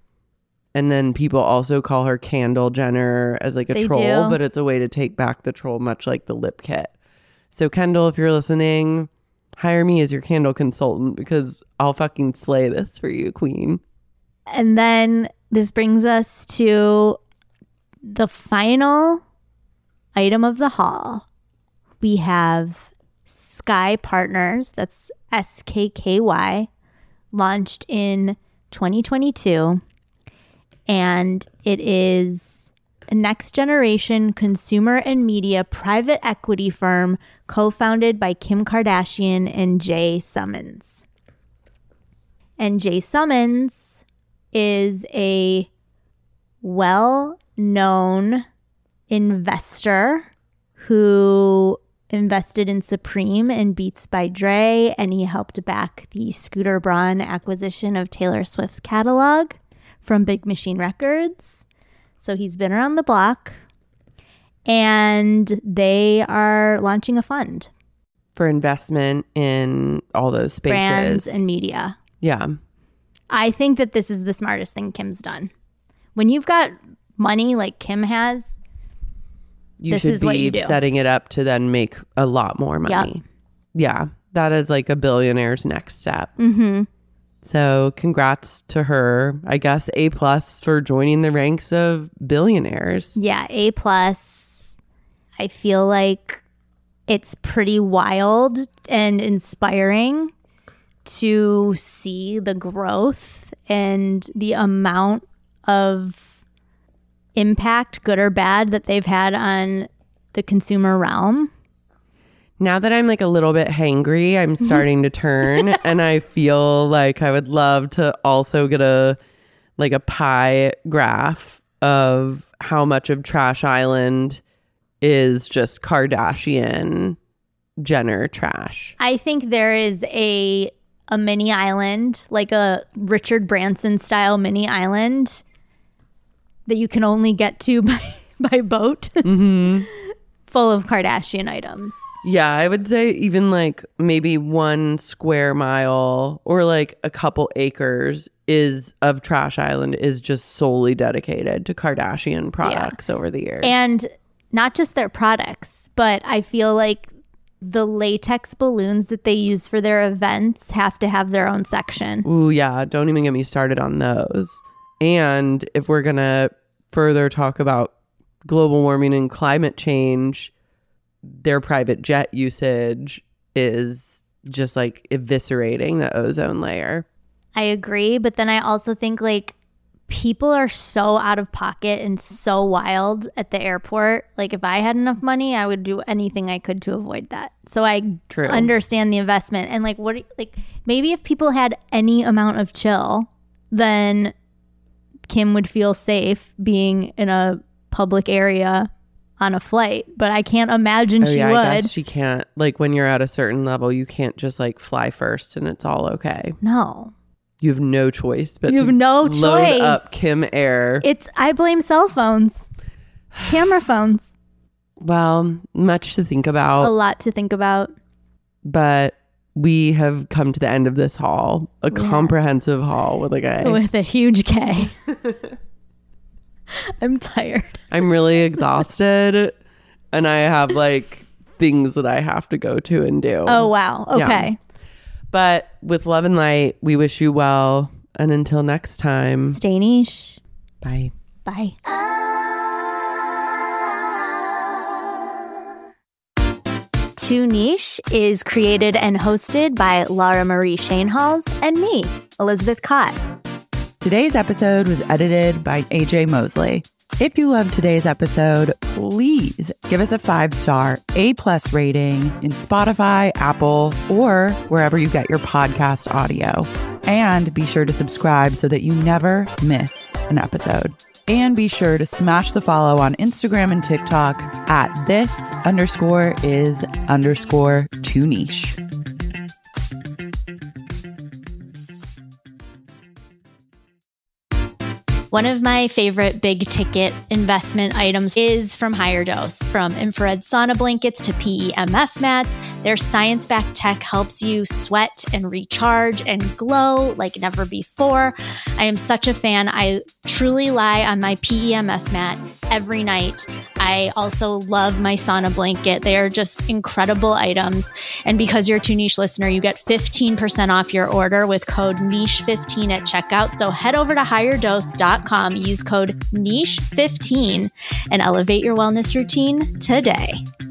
And then people also call her Candle Jenner as like a They troll, do. but it's a way to take back the troll, much like the lip kit. So Kendall, if you're listening, hire me as your candle consultant because I'll fucking slay this for you, queen. And then this brings us to the final item of the haul. We have Sky Partners, that's S K K Y, launched in twenty twenty-two. And it is a next generation consumer and media private equity firm co-founded by Kim Kardashian and Jay Summons. And Jay Summons is a well-known investor who invested in Supreme and Beats by Dre, and he helped back the Scooter Braun acquisition of Taylor Swift's catalog from Big Machine Records. So he's been around the block, and they are launching a fund. For investment in all those spaces. Brands and media. yeah. I think that this is the smartest thing Kim's done. When you've got money like Kim has, You This should is what be you do. setting it up to then make a lot more money. Yeah. That is like a billionaire's next step. mm-hmm. So congrats to her. I guess A plus for joining the ranks of billionaires. Yeah, A plus. I feel like it's pretty wild and inspiring to see the growth and the amount of impact, good or bad, that they've had on the consumer realm. Now that I'm like a little bit hangry, I'm starting to turn and I feel like I would love to also get a like a pie graph of how much of Trash Island is just Kardashian Jenner trash. I think there is a a mini island, like a Richard Branson style mini island that you can only get to by, by boat, Mm-hmm. full of Kardashian items. Yeah, I would say even like maybe one square mile or like a couple acres is of Trash Island is just solely dedicated to Kardashian products over the years. And not just their products, but I feel like the latex balloons that they use for their events have to have their own section. Ooh, yeah. Don't even get me started on those. And if we're going to further talk about global warming and climate change, their private jet usage is just like eviscerating the ozone layer. I agree. But then I also think like people are so out of pocket and so wild at the airport. Like if I had enough money, I would do anything I could to avoid that. So I True. understand the investment. And like what, like maybe if people had any amount of chill, then Kim would feel safe being in a public area on a flight. But I can't imagine oh, she yeah, would. I guess she can't. Like when you're at a certain level, you can't just like fly first and it's all okay. No. You have no choice but You to have no load choice. up Kim Air. It's I blame cell phones, camera phones. Well, much to think A about, lot to think about. but we have come to the end of this haul, a Yeah. comprehensive haul with a K. With a huge K. I'm tired. I'm really exhausted, and I have like things that I have to go to and do. Oh, wow. Yeah. Okay. But with love and light, we wish you well. And until next time, Stay niche. bye. Bye. Too Niche is created and hosted by Laura Marie Shainhals and me, Elizabeth Cott. Today's episode was edited by A J Mosley. If you loved today's episode, please give us a five-star A-plus rating in Spotify, Apple, or wherever you get your podcast audio. And be sure to subscribe so that you never miss an episode. And be sure to smash the follow on Instagram and TikTok at this underscore is underscore too niche. One of my favorite big ticket investment items is from Higher Dose. From infrared sauna blankets to P E M F mats, their science-backed tech helps you sweat and recharge and glow like never before. I am such a fan. I truly lie on my P E M F mat every night. I also love my sauna blanket. They are just incredible items. And because you're a Too Niche listener, you get fifteen percent off your order with code niche fifteen at checkout. So head over to higher dose dot com, use code niche fifteen, and elevate your wellness routine today.